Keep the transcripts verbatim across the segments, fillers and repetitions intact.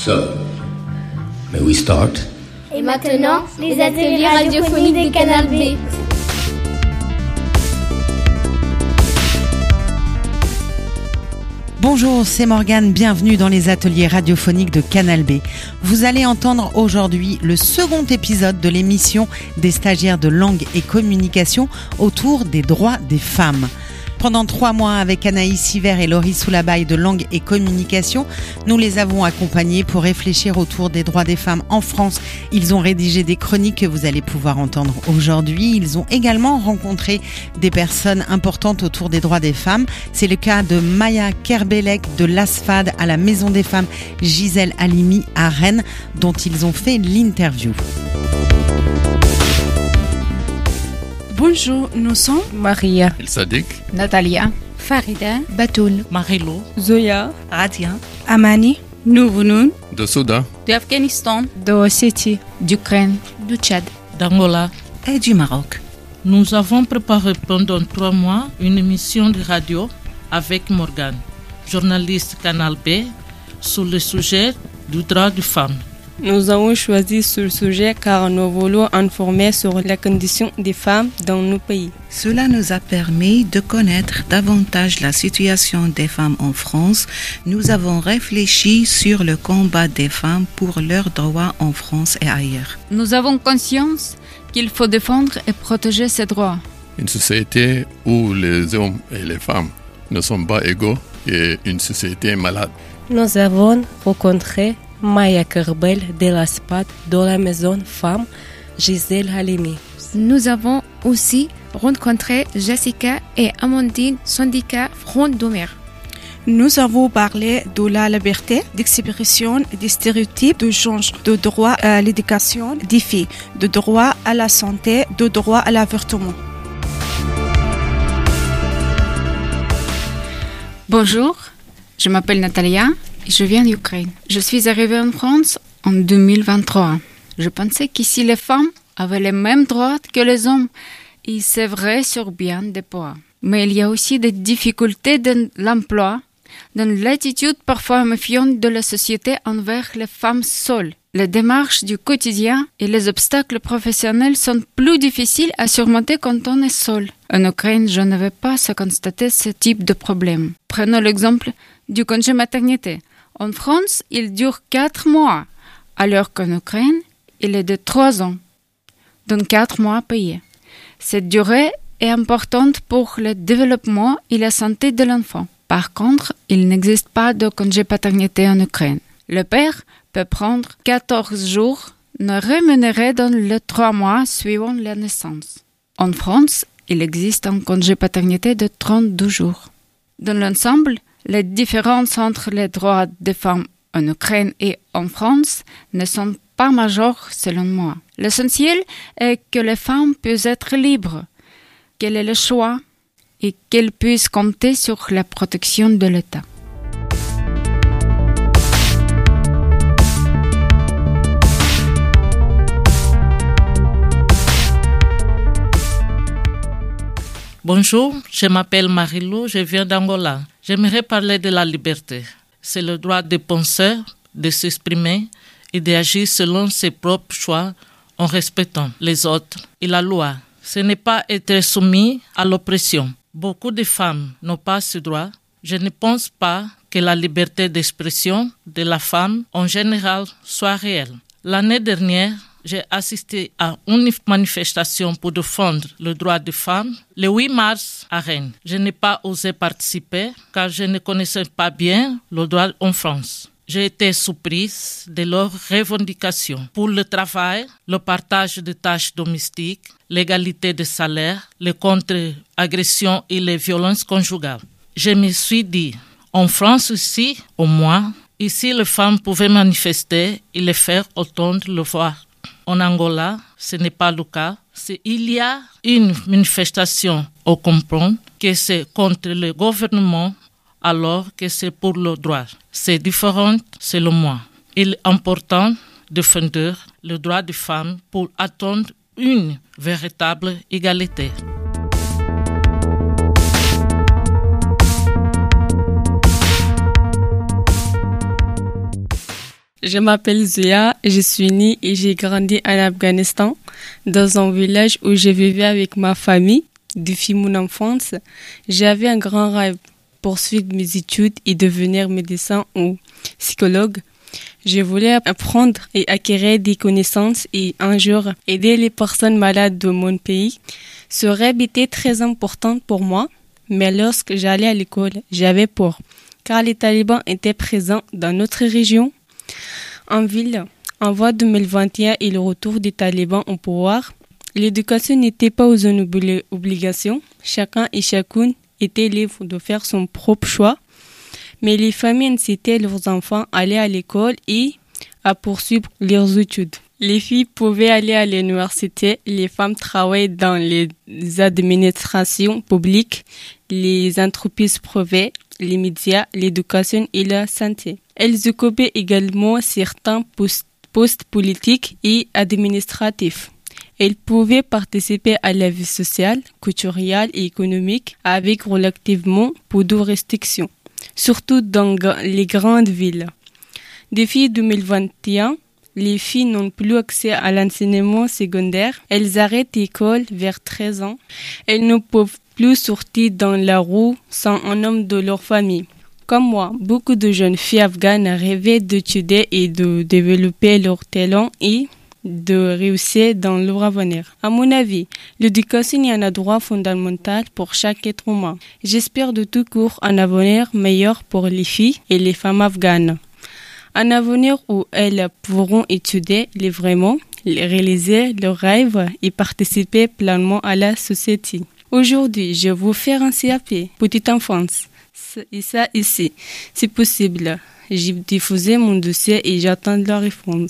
So, may we start? Et maintenant, les ateliers radiophoniques de Canal B. Bonjour, c'est Morgane, bienvenue dans les ateliers radiophoniques de Canal B. Vous allez entendre aujourd'hui le second épisode de l'émission des stagiaires de langue et communication autour des droits des femmes. Pendant trois mois, avec Anaïs Siver et Laurie Soulabaille de Langue et Communication, nous les avons accompagnés pour réfléchir autour des droits des femmes en France. Ils ont rédigé des chroniques que vous allez pouvoir entendre aujourd'hui. Ils ont également rencontré des personnes importantes autour des droits des femmes. C'est le cas de Maya Kerbelek de l'ASFAD à la Maison des Femmes Gisèle Halimi à Rennes, dont ils ont fait l'interview. Bonjour, nous sommes Maria, El Sadik, Natalia, Farida, Batoul, Marilo, Zoya, Radia, Amani. Nous venons de Soudan, d'Afghanistan, d'Ossétie, d'Ukraine, du Tchad, d'Angola et du Maroc. Nous avons préparé pendant trois mois une émission de radio avec Morgane, journaliste Canal B, sur le sujet du droit des femmes. Nous avons choisi ce sujet car nous voulons informer sur les conditions des femmes dans nos pays. Cela nous a permis de connaître davantage la situation des femmes en France. Nous avons réfléchi sur le combat des femmes pour leurs droits en France et ailleurs. Nous avons conscience qu'il faut défendre et protéger ces droits. Une société où les hommes et les femmes ne sont pas égaux est une société malade. Nous avons rencontré Maya Kerbelek de l'ASFAD de la Maison Femmes Gisèle Halimi. Nous avons aussi rencontré Jessica et Amandine, syndicat Front d'Omer. Nous avons parlé de la liberté d'expression, des stéréotypes de genre, de droit à l'éducation des filles, de droit à la santé, de droit à l'avortement. Bonjour, je m'appelle Natalia. Je viens d'Ukraine. Je suis arrivée en France en deux mille vingt-trois. Je pensais qu'ici les femmes avaient les mêmes droits que les hommes. Et c'est vrai sur bien des points. Mais il y a aussi des difficultés dans l'emploi, dans l'attitude parfois méfiante de la société envers les femmes seules. Les démarches du quotidien et les obstacles professionnels sont plus difficiles à surmonter quand on est seul. En Ukraine, je n'avais pas à constater ce type de problème. Prenons l'exemple du congé maternité. En France, il dure quatre mois, alors qu'en Ukraine, il est de trois ans, donc quatre mois payés. Cette durée est importante pour le développement et la santé de l'enfant. Par contre, il n'existe pas de congé paternité en Ukraine. Le père peut prendre quatorze jours non rémunérés dans les trois mois suivant la naissance. En France, il existe un congé paternité de trente-deux jours. Dans l'ensemble, les différences entre les droits des femmes en Ukraine et en France ne sont pas majeures selon moi. L'essentiel est que les femmes puissent être libres, qu'elles aient le choix et qu'elles puissent compter sur la protection de l'État. Bonjour, je m'appelle Marilo, je viens d'Angola. J'aimerais parler de la liberté. C'est le droit de penser, de s'exprimer et d'agir selon ses propres choix en respectant les autres et la loi. Ce n'est pas être soumis à l'oppression. Beaucoup de femmes n'ont pas ce droit. Je ne pense pas que la liberté d'expression de la femme en général soit réelle. L'année dernière, j'ai assisté à une manifestation pour défendre le droit des femmes le huit mars à Rennes. Je n'ai pas osé participer car je ne connaissais pas bien le droit en France. J'ai été surprise de leurs revendications pour le travail, le partage des tâches domestiques, l'égalité de salaire, les contre-agressions et les violences conjugales. Je me suis dit, en France aussi, au moins, ici les femmes pouvaient manifester et les faire entendre le voix. En Angola, ce n'est pas le cas. Il y a une manifestation, on comprend que c'est contre le gouvernement alors que c'est pour le droit. C'est différent selon moi. Il est important de défendre le droit des femmes pour attendre une véritable égalité. Je m'appelle Zia, je suis née et j'ai grandi en Afghanistan, dans un village où je vivais avec ma famille. Depuis mon enfance, j'avais un grand rêve, poursuivre mes études et devenir médecin ou psychologue. Je voulais apprendre et acquérir des connaissances et un jour aider les personnes malades de mon pays. Ce rêve était très important pour moi, mais lorsque j'allais à l'école, j'avais peur, car les talibans étaient présents dans notre région. En ville, en voie deux mille vingt et un et le retour des talibans au pouvoir, l'éducation n'était pas aux zones obligations. Chacun et chacune était libre de faire son propre choix. Mais les familles incitaient leurs enfants à aller à l'école et à poursuivre leurs études. Les filles pouvaient aller à l'université, les femmes travaillaient dans les administrations publiques, les entreprises privées, les médias, l'éducation et la santé. Elles occupaient également certains postes politiques et administratifs. Elles pouvaient participer à la vie sociale, culturelle et économique avec relativement peu de restrictions, surtout dans les grandes villes. Depuis deux mille vingt et un, les filles n'ont plus accès à l'enseignement secondaire. Elles arrêtent l'école vers treize ans. Elles ne peuvent plus sortir dans la rue sans un homme de leur famille. Comme moi, beaucoup de jeunes filles afghanes rêvaient d'étudier et de développer leur talent et de réussir dans leur avenir. À mon avis, l'éducation est un droit fondamental pour chaque être humain. J'espère de tout cœur un avenir meilleur pour les filles et les femmes afghanes. Un avenir où elles pourront étudier librement, réaliser leurs rêves et participer pleinement à la société. Aujourd'hui, je vais vous faire un C A P, petite enfance. Et ça ici, c'est possible. J'ai diffusé mon dossier et j'attends la réponse.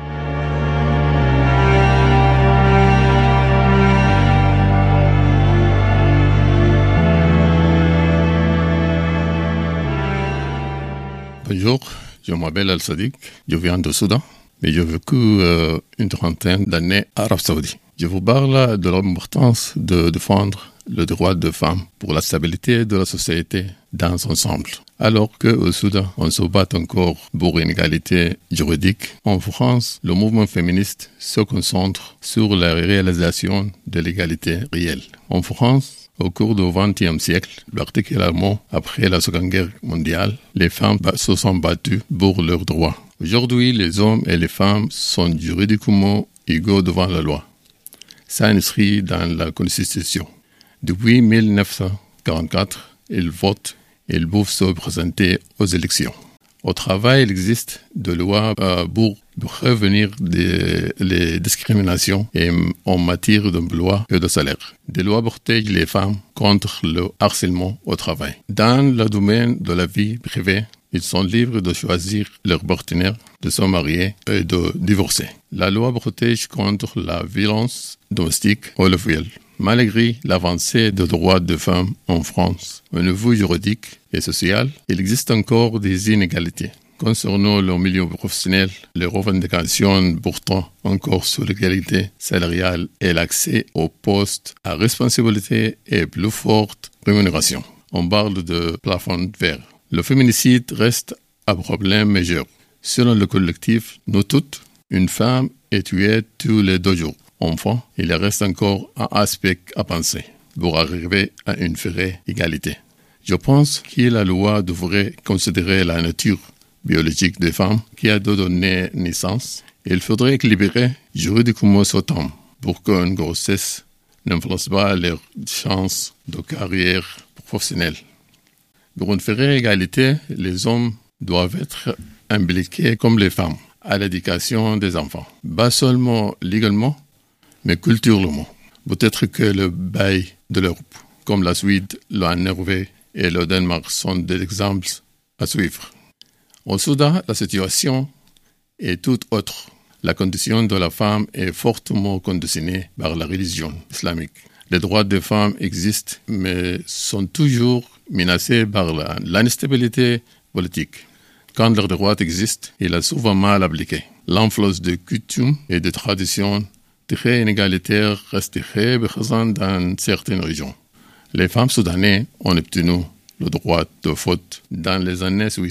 Bonjour, je m'appelle Al-Sadiq, je viens de Soudan, mais j'ai vécu euh, une trentaine d'années à Arabie Saoudite. Je vous parle de l'importance de défendre le droit des femmes pour la stabilité de la société dans son ensemble. Alors qu'au Soudan, on se bat encore pour une égalité juridique, en France, le mouvement féministe se concentre sur la réalisation de l'égalité réelle. En France, au cours du vingtième siècle, particulièrement après la Seconde Guerre mondiale, les femmes se sont battues pour leurs droits. Aujourd'hui, les hommes et les femmes sont juridiquement égaux devant la loi. C'est inscrit dans la Constitution. Depuis mille neuf cent quarante-quatre, ils votent et ils peuvent se présenter aux élections. Au travail, il existe des lois euh, pour prévenir des, les discriminations et, en matière d'emploi et de salaire. Des lois protègent les femmes contre le harcèlement au travail. Dans le domaine de la vie privée, ils sont libres de choisir leur partenaire, de se marier et de divorcer. La loi protège contre la violence domestique ou le viol. Malgré l'avancée des droits des femmes en France, au niveau juridique et social, il existe encore des inégalités. Concernant le milieu professionnel, les revendications portant encore sur l'égalité salariale et l'accès aux postes à responsabilité et plus forte rémunération. On parle de plafond de verre. Le féminicide reste un problème majeur. Selon le collectif Nous Toutes, une femme est tuée tous les deux jours. Enfin, il reste encore un aspect à penser pour arriver à une vraie égalité. Je pense que la loi devrait considérer la nature biologique des femmes qui a donné naissance. Il faudrait équilibrer juridiquement ce temps pour qu'une grossesse n'influence pas leurs chances de carrière professionnelle. Pour une vraie égalité, les hommes doivent être impliqués comme les femmes à l'éducation des enfants. Pas seulement légalement, mais culturellement. Peut-être que le pays de l'Europe, comme la Suède, la Norvège et le Danemark sont des exemples à suivre. Au Soudan, la situation est toute autre. La condition de la femme est fortement conditionnée par la religion islamique. Les droits des femmes existent, mais sont toujours menacés par la, l'instabilité politique. Quand leurs droits existent, il est souvent mal appliqué. L'influence de coutumes et de traditions très inégalitaires reste très présente dans certaines régions. Les femmes soudanaises ont obtenu le droit de vote dans les années soixante.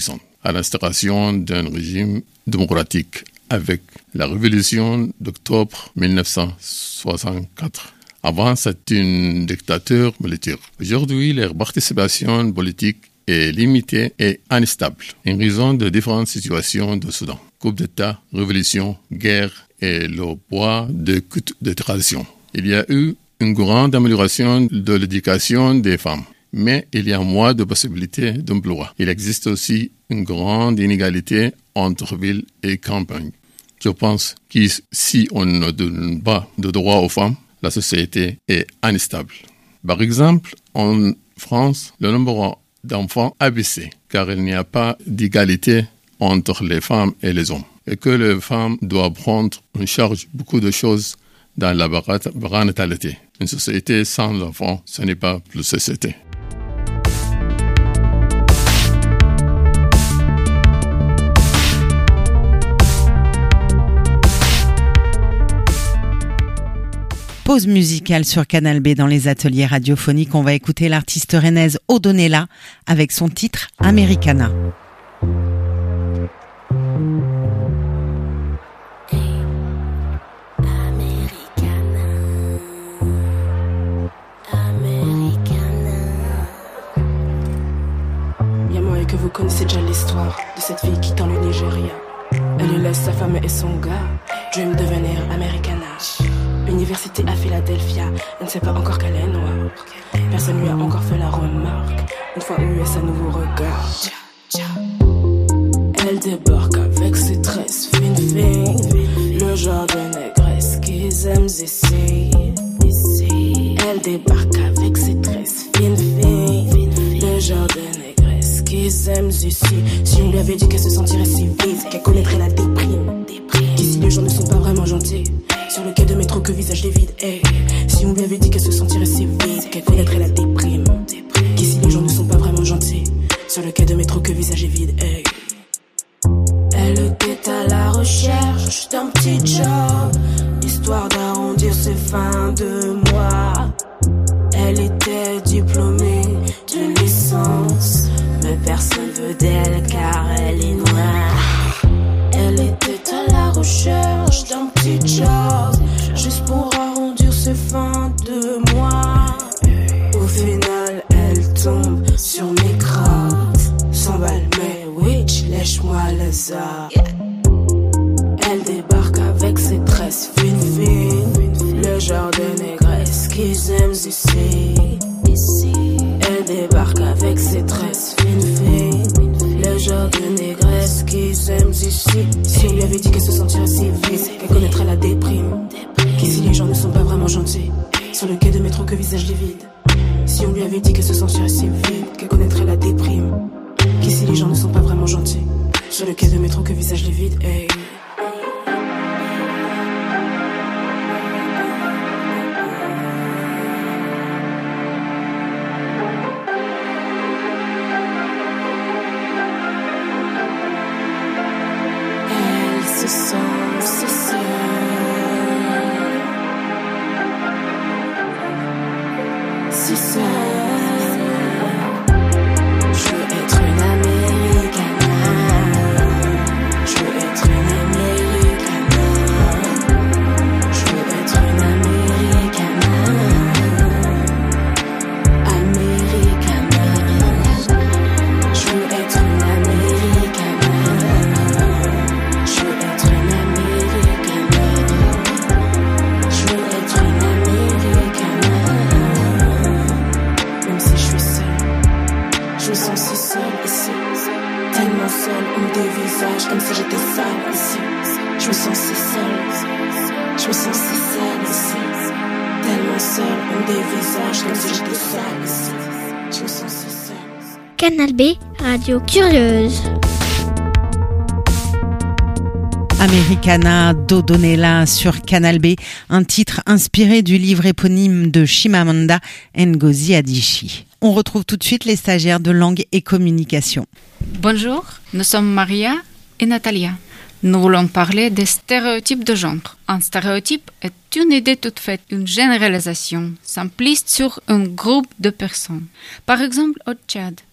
à l'instauration d'un régime démocratique avec la révolution d'octobre mille neuf cent soixante-quatre. Avant, c'était une dictature militaire. Aujourd'hui, leur participation politique est limitée et instable, en raison de différentes situations du Soudan. Coup d'État, révolution, guerre et le poids de cultes de tradition. Il y a eu une grande amélioration de l'éducation des femmes, mais il y a moins de possibilités d'emploi. Il existe aussi une grande inégalité entre ville et campagne. Je pense que si on ne donne pas de droits aux femmes, la société est instable. Par exemple, en France, le nombre d'enfants a baissé, car il n'y a pas d'égalité entre les femmes et les hommes, et que les femmes doivent prendre en charge beaucoup de choses dans la parentalité. Une société sans enfants, ce n'est pas une société. Pause musicale sur Canal B dans les ateliers radiophoniques. On va écouter l'artiste rennaise Odonella avec son titre Americana. Que vous connaissez déjà l'histoire de cette fille quittant le Nigeria. Elle laisse sa femme et son gars, dream devenir Americana. Université à Philadelphia, elle ne sait pas encore qu'elle est noire. Personne lui a encore fait la remarque. Une fois U S, un nouveau regard. Elle débarque avec ses tresses fines fines, le genre de négresse qu'ils aiment ici. Elle débarque avec ses tresses fines fines, le genre de négresse qu'ils aiment ici. Si on lui avait dit qu'elle se sentirait si vite, qu'elle connaîtrait la déprime, qu'ici les gens ne sont pas vraiment gentils, sur le quai de métro que visage les vides. Hey. Si on lui avait dit qu'elle se sentirait si vite, qu'elle connaîtrait la déprime, qu'ici les gens ne sont pas vraiment gentils, sur le quai de métro que visage est vide. Hey. Elle était à la recherche d'un petit job, histoire d'arrondir ses fins de mois. Elle était diplômée d'une licence, mais personne veut d'elle car elle est noire. Elle était à la recherche d'un petit job, juste pour arrondir ses fins de mois. Au final, elle tombe sur mes crottes, cent balles, mais witch, lèche-moi les os. Elle débarque avec ses tresses fines fines, le genre de négresse qu'ils aiment ici. Elle débarque avec ses tresses fines fines, le genre de négresse qu'ils aiment ici. Si on lui avait dit qu'elle se sentirait si vite, qu'elle connaîtrait la déprime, qu'ici les gens ne sont pas vraiment gentils, sur le quai de métro que visage les vides. Si on lui avait dit qu'elle se sentirait si vite, qu'elle connaîtrait la déprime, qu'ici les gens ne sont pas vraiment gentils, sur le quai de métro que visage les vides. Hey. Elle se sent si seule, si seule. Je veux être une Americana, je veux être une Americana, je veux être une Americana, Americana, je veux être une Americana, je veux être une Americana, je veux être une Americana. Même si je suis seule, je me sens si seule ici, tellement seule, on me dévisage comme si j'étais sale ici. Je me sens si seule, je me sens si seule ici, tellement seule, on me dévisage comme si j'étais sale ici. Je me sens si seule. Canal B, radio curieuse. Americana d'Odonella sur Canal B, un titre inspiré du livre éponyme de Chimamanda Ngozi Adichie. On retrouve tout de suite les stagiaires de langue et communication. Bonjour, nous sommes Maria et Natalia. Nous voulons parler des stéréotypes de genre. Un stéréotype est une idée toute faite, une généralisation simpliste sur un groupe de personnes. Par exemple, au Tchad,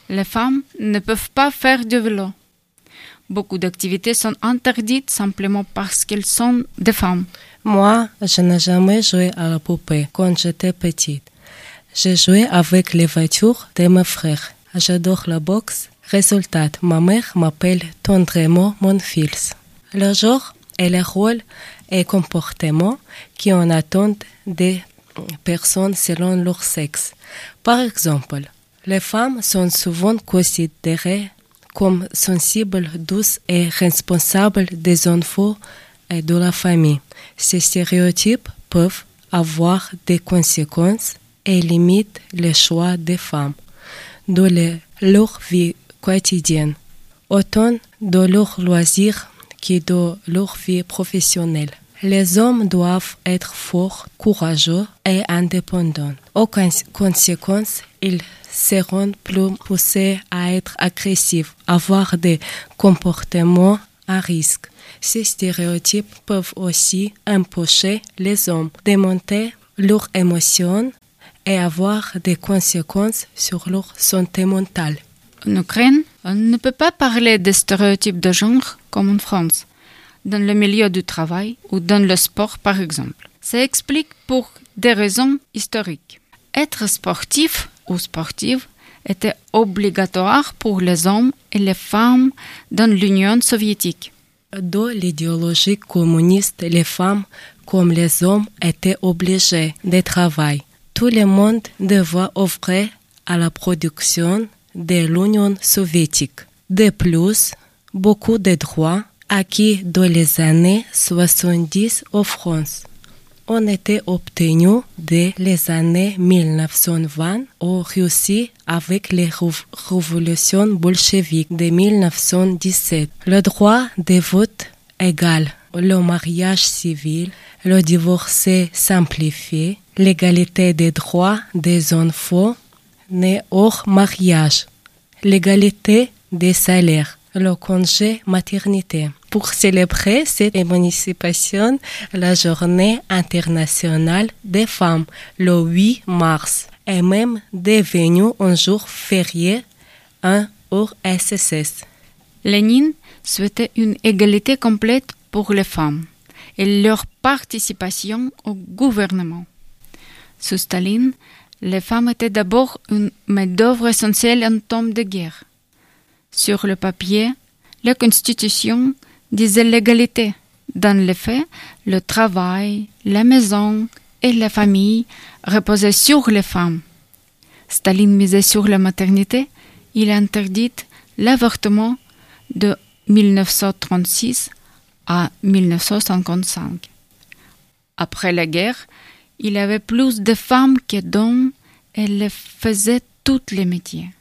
les femmes ne peuvent pas faire du vélo. Beaucoup d'activités sont interdites simplement parce qu'elles sont des femmes. Moi, je n'ai jamais joué à la poupée quand j'étais petite. J'ai joué avec les voitures de mes frères. J'adore la boxe. Résultat, ma mère m'appelle tendrement mon fils. Le genre et les rôles et comportements qui en attendent des personnes selon leur sexe. Par exemple, les femmes sont souvent considérées comme sensibles, douces et responsables des enfants et de la famille. Ces stéréotypes peuvent avoir des conséquences et limitent le choix des femmes dans le, leur vie quotidienne, autant dans leurs loisirs que dans leur vie professionnelle. Les hommes doivent être forts, courageux et indépendants. Aux conséquences, ils seront plus poussés à être agressifs, avoir des comportements à risque. Ces stéréotypes peuvent aussi empêcher les hommes de monter leurs émotions et avoir des conséquences sur leur santé mentale. En Ukraine, on ne peut pas parler de stéréotypes de genre comme en France, dans le milieu du travail ou dans le sport par exemple. Ça explique pour des raisons historiques. Être sportif ou sportive était obligatoire pour les hommes et les femmes dans l'Union soviétique. Dans l'idéologie communiste, les femmes comme les hommes étaient obligées de travailler. Tout le monde devait œuvrer à la production de l'Union soviétique. De plus, beaucoup de droits acquis dans les années soixante-dix en France ont été obtenus dès les années mille neuf cent vingt en Russie avec les révolutions bolcheviques de mille neuf cent dix-sept. Le droit de vote égal, le mariage civil, le divorce simplifié, l'égalité des droits des enfants nés hors mariage, l'égalité des salaires, le congé maternité. Pour célébrer cette émancipation, la Journée internationale des femmes, le huit mars, est même devenue un jour férié en U R S S. Lénine souhaitait une égalité complète pour les femmes et leur participation au gouvernement. Sous Staline, les femmes étaient d'abord une main-d'œuvre essentielle en temps de guerre. Sur le papier, la Constitution disait l'égalité. Dans les faits, le travail, la maison et la famille reposaient sur les femmes. Staline misait sur la maternité. Il interdit l'avortement de mille neuf cent trente-six à mille neuf cent cinquante-cinq. Après la guerre, il y avait plus de femmes que d'hommes et elles faisaient tous les métiers.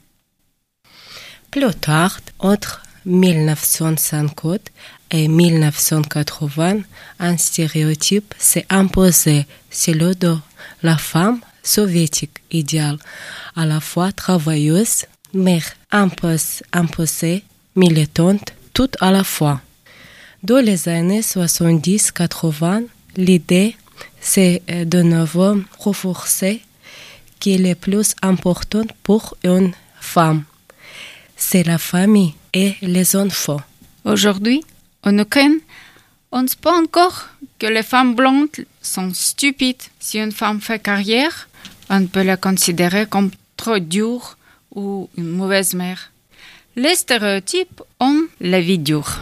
Plus tard, entre mille neuf cent cinquante et mille neuf cent quatre-vingts, un stéréotype s'est imposé, celui de la femme soviétique idéale, à la fois travailleuse, mère imposée, militante, tout à la fois. Dans les années soixante-dix quatre-vingts, l'idée s'est de nouveau renforcée qu'il est plus important pour une femme. C'est la famille et les enfants. Aujourd'hui, en Ukraine, on ne sait pas encore que les femmes blondes sont stupides. Si une femme fait carrière, on peut la considérer comme trop dure ou une mauvaise mère. Les stéréotypes ont la vie dure.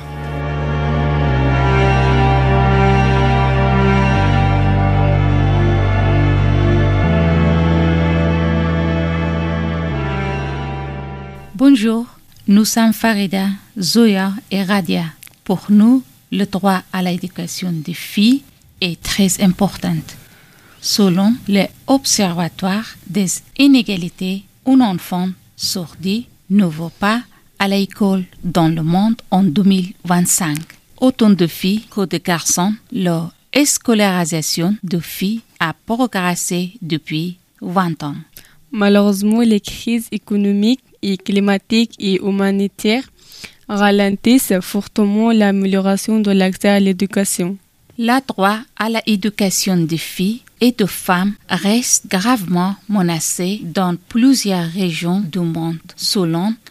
Bonjour, nous sommes Farida, Zoya et Radia. Pour nous, le droit à l'éducation des filles est très important. Selon l'Observatoire des inégalités, un enfant sur dix ne va pas à l'école dans le monde en deux mille vingt-cinq. Autant de filles que de garçons, la scolarisation de filles a progressé depuis vingt ans. Malheureusement, les crises économiques et climatiques et humanitaires ralentissent fortement l'amélioration de l'accès à l'éducation. Le droit à l'éducation des filles et de femmes reste gravement menacé dans plusieurs régions du monde, selon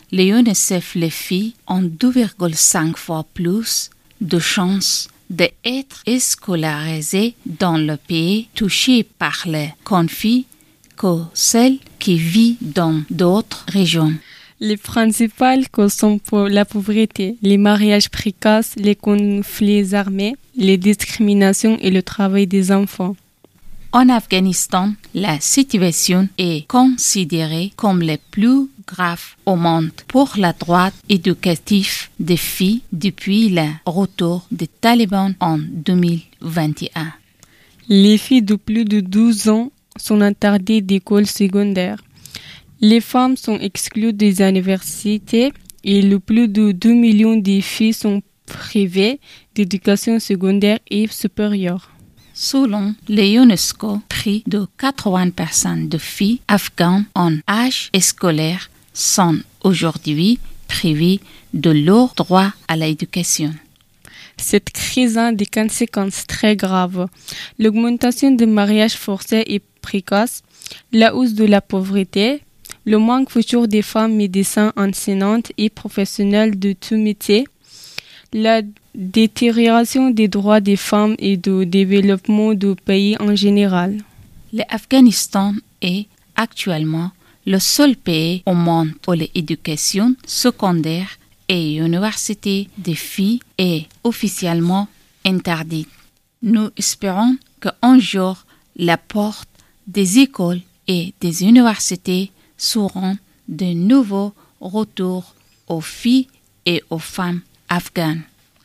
l'UNICEF, les filles ont deux virgule cinq fois plus de chances d'être scolarisées dans le pays touché par les conflits que celles qui vivent dans d'autres régions. Les principales causes sont pour la pauvreté, les mariages précoces, les conflits armés, les discriminations et le travail des enfants. En Afghanistan, la situation est considérée comme la plus grave au monde pour la droit éducatif des filles depuis le retour des talibans en deux mille vingt et un. Les filles de plus de douze ans sont interdites d'école secondaire. Les femmes sont exclues des universités et le plus de deux millions de filles sont privées d'éducation secondaire et supérieure. Selon l'UNESCO, près de quatre-vingts pour cent de filles afghanes en âge scolaire sont aujourd'hui privées de leur droit à l'éducation. Cette crise a des conséquences très graves. L'augmentation des mariages forcés et précoces, la hausse de la pauvreté, le manque futur des femmes médecins, enseignantes et professionnelles de tout métier, la détérioration des droits des femmes et du développement du pays en général. L'Afghanistan est actuellement le seul pays au monde où l'éducation secondaire et université des filles est officiellement interdite. Nous espérons qu'un jour, la porte des écoles et des universités seront de nouveau retour aux filles et aux femmes afghanes.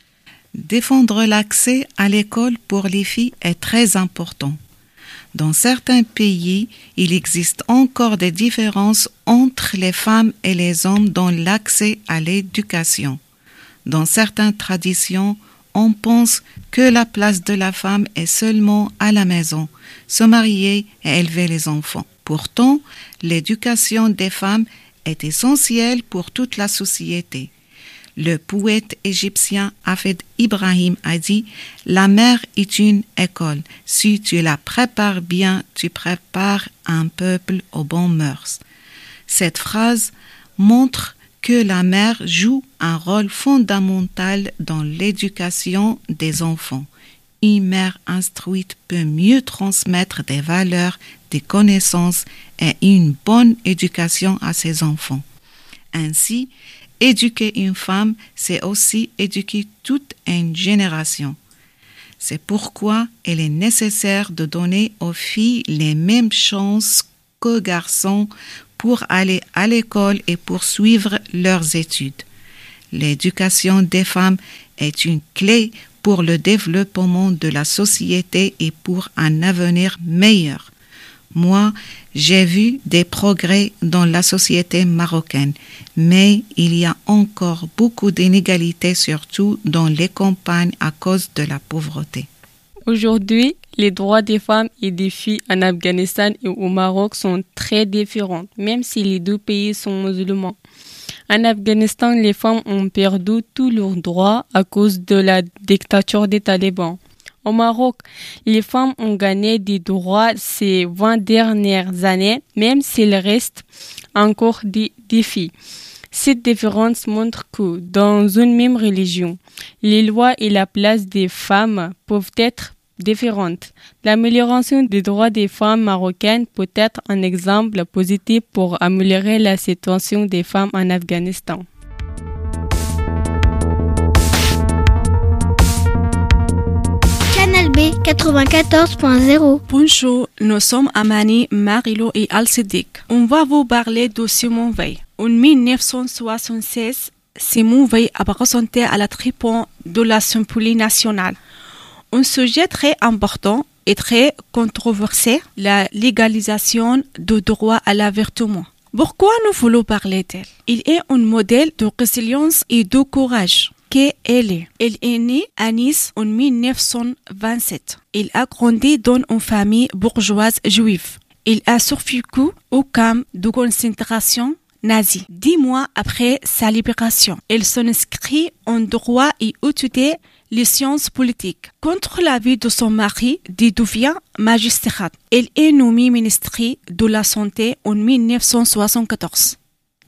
Défendre l'accès à l'école pour les filles est très important. Dans certains pays, il existe encore des différences entre les femmes et les hommes dans l'accès à l'éducation. Dans certaines traditions, on pense que la place de la femme est seulement à la maison, se marier et élever les enfants. Pourtant, l'éducation des femmes est essentielle pour toute la société. Le poète égyptien Hafed Ibrahim a dit « La mère est une école. Si tu la prépares bien, tu prépares un peuple aux bonnes mœurs. » Cette phrase montre que la mère joue un rôle fondamental dans l'éducation des enfants. Une mère instruite peut mieux transmettre des valeurs, des connaissances et une bonne éducation à ses enfants. Ainsi, éduquer une femme, c'est aussi éduquer toute une génération. C'est pourquoi il est nécessaire de donner aux filles les mêmes chances qu'aux garçons pour aller à l'école et poursuivre leurs études. L'éducation des femmes est une clé pour le développement de la société et pour un avenir meilleur. Moi, j'ai vu des progrès dans la société marocaine, mais il y a encore beaucoup d'inégalités, surtout dans les campagnes à cause de la pauvreté. Aujourd'hui, les droits des femmes et des filles en Afghanistan et au Maroc sont très différents, même si les deux pays sont musulmans. En Afghanistan, les femmes ont perdu tous leurs droits à cause de la dictature des talibans. Au Maroc, les femmes ont gagné des droits ces vingt dernières années, même s'il reste encore des défis. Cette différence montre que, dans une même religion, les lois et la place des femmes peuvent être différentes. L'amélioration des droits des femmes marocaines peut être un exemple positif pour améliorer la situation des femmes en Afghanistan. Canal B quatre-vingt-quatorze point zéro. Bonjour, nous sommes Amani, Marilo et Al-Siddiq. On va vous parler de Simone Veil. En dix-neuf cent soixante-seize, Simone Veil a présenté à la tribune de la Symphonie nationale un sujet très important et très controversé, la légalisation du droit à l'avortement. Pourquoi nous voulons parler d'elle? Il est un modèle de résilience et de courage. Qu'elle est. Elle est née à Nice en dix-neuf cent vingt-sept. Elle a grandi dans une famille bourgeoise juive. Elle a survécu au camp de concentration nazi. Dix mois après sa libération, elle s'inscrit en droit et étudie les sciences politiques. Contre l'avis de son mari, elle devient magistrate. Elle est nommée ministre de la Santé en dix-neuf cent soixante-quatorze.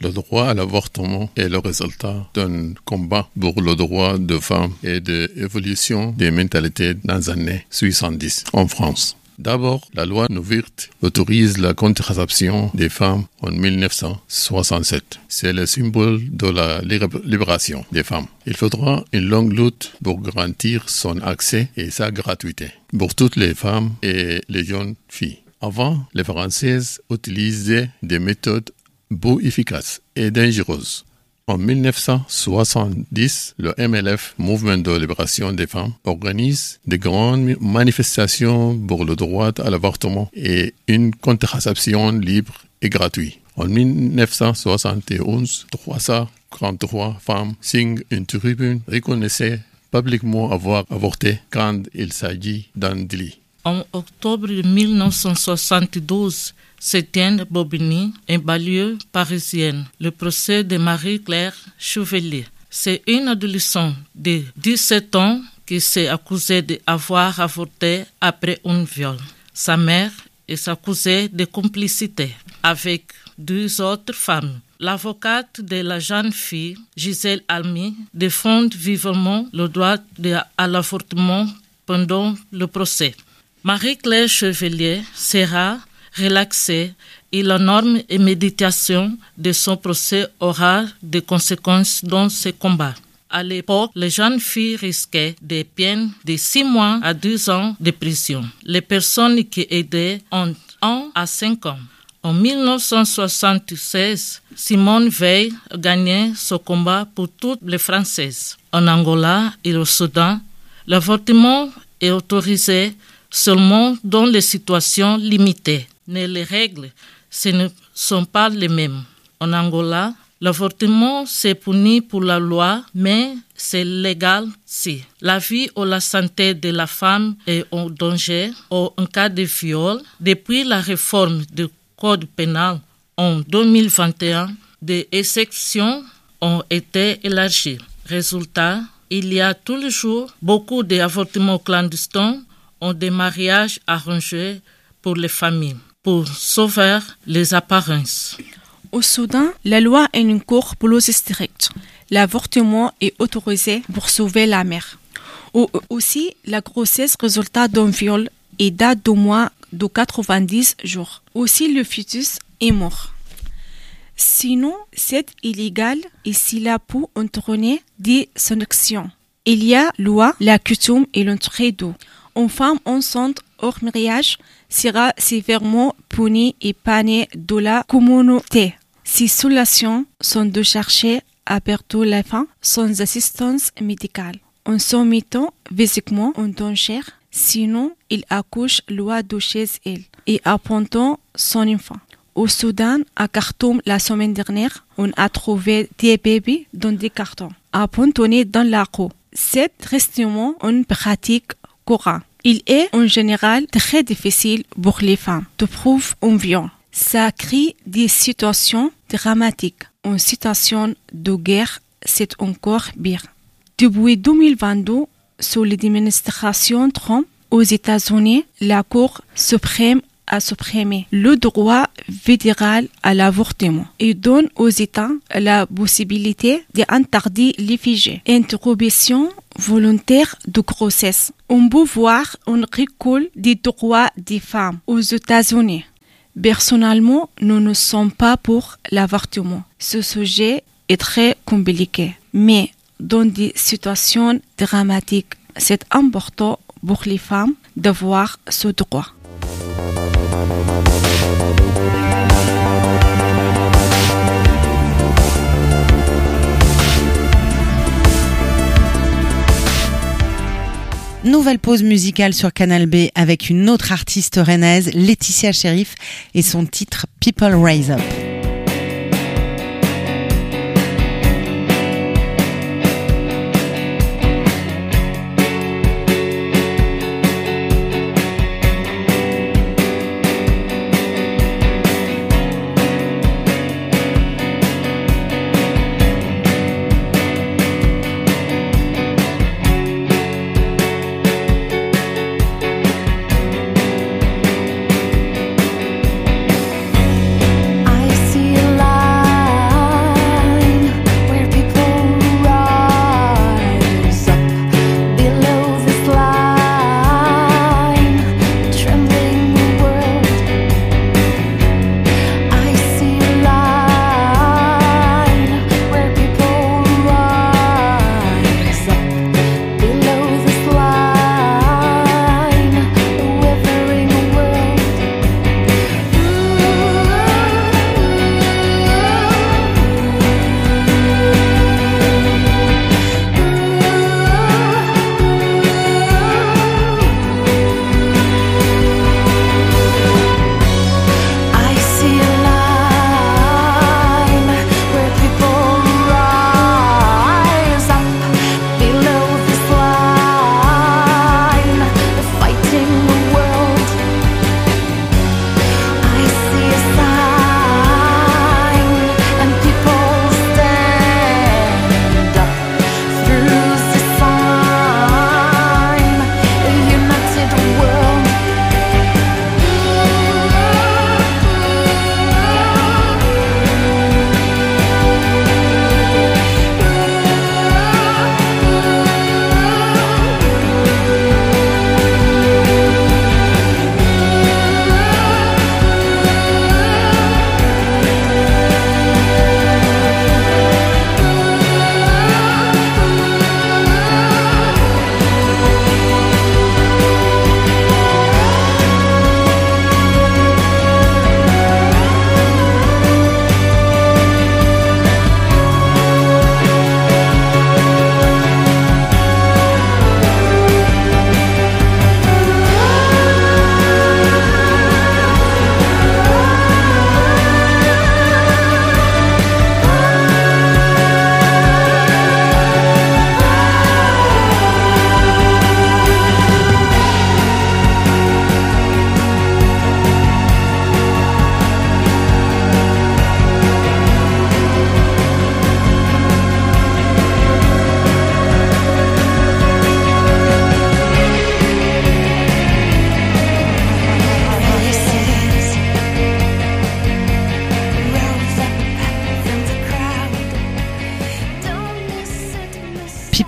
Le droit à l'avortement est le résultat d'un combat pour le droit des femmes et de l'évolution des mentalités dans les années soixante-dix en France. D'abord, la loi Neuwirth autorise la contraception des femmes en mille neuf cent soixante-sept. C'est le symbole de la libération des femmes. Il faudra une longue lutte pour garantir son accès et sa gratuité pour toutes les femmes et les jeunes filles. Avant, les Françaises utilisaient des méthodes peu efficaces et dangereuses. En mille neuf cent soixante-dix, le M L F, Mouvement de libération des femmes, organise de grandes manifestations pour le droit à l'avortement et une contraception libre et gratuite. En mille neuf cent soixante et onze, trois cent trente-trois femmes signent une tribune reconnaissant publiquement avoir avorté quand il s'agit d'un délit. En octobre mille neuf cent soixante-douze, se tient à Bobigny, un banlieue parisienne, le procès de Marie-Claire Chevalier. C'est une adolescente de dix-sept ans qui s'est accusée d'avoir avorté après un viol. Sa mère est accusée de complicité avec deux autres femmes. L'avocate de la jeune fille, Gisèle Halimi, défend vivement le droit de, à l'avortement pendant le procès. Marie-Claire Chevalier sera relaxée et la norme et méditation de son procès aura des conséquences dans ce combat. À l'époque, les jeunes filles risquaient des peines de six mois à deux ans de prison. Les personnes qui aidaient ont un à cinq ans. En mille neuf cent soixante-seize, Simone Veil a gagné ce combat pour toutes les Françaises. En Angola et au Soudan, l'avortement est autorisé seulement dans les situations limitées. Mais les règles, ce ne sont pas les mêmes. En Angola, l'avortement c'est puni pour la loi, mais c'est légal si la vie ou la santé de la femme est en danger ou en cas de viol. Depuis la réforme du Code pénal en deux mille vingt et un, des exceptions ont été élargies. Résultat, il y a tous les jours beaucoup d'avortements clandestins ou des mariages arrangés pour les familles, pour sauver les apparences. Au Soudan, la loi est une cour plus stricte. L'avortement est autorisé pour sauver la mère. Ou aussi, la grossesse résultat d'un viol et date d'au moins de quatre-vingt-dix jours. Aussi, le fœtus est mort. Sinon, c'est illégal et cela peut entraîner des sanctions. Il y a loi, la coutume et l'entrée d'eau. Une femme enceinte hors mariage sera sévèrement punie et bannie de la communauté. Ces solutions sont de chercher à perdre la femme sans assistance médicale. En se mettant physiquement en danger, sinon il accouche loin de chez elle et apprend son enfant. Au Soudan, à Khartoum, la semaine dernière, on a trouvé des bébés dans des cartons, abandonnés dans la rue. C'est tristement une pratique courante. Il est en général très difficile pour les femmes de prouver un viol. Ça crée des situations dramatiques. En situation de guerre, c'est encore pire. Depuis deux mille vingt-deux, sous l'administration Trump, aux États-Unis, la Cour suprême a supprimé le droit fédéral à l'avortement et donne aux États la possibilité d'interdire l'I V G, interruption volontaire de grossesse. On peut voir un recul des droits des femmes aux États-Unis. Personnellement, nous ne sommes pas pour l'avortement. Ce sujet est très compliqué, mais dans des situations dramatiques, c'est important pour les femmes d'avoir ce droit. Nouvelle pause musicale sur Canal B avec une autre artiste rennaise, Laetitia Sheriff, et son titre People Rise Up. I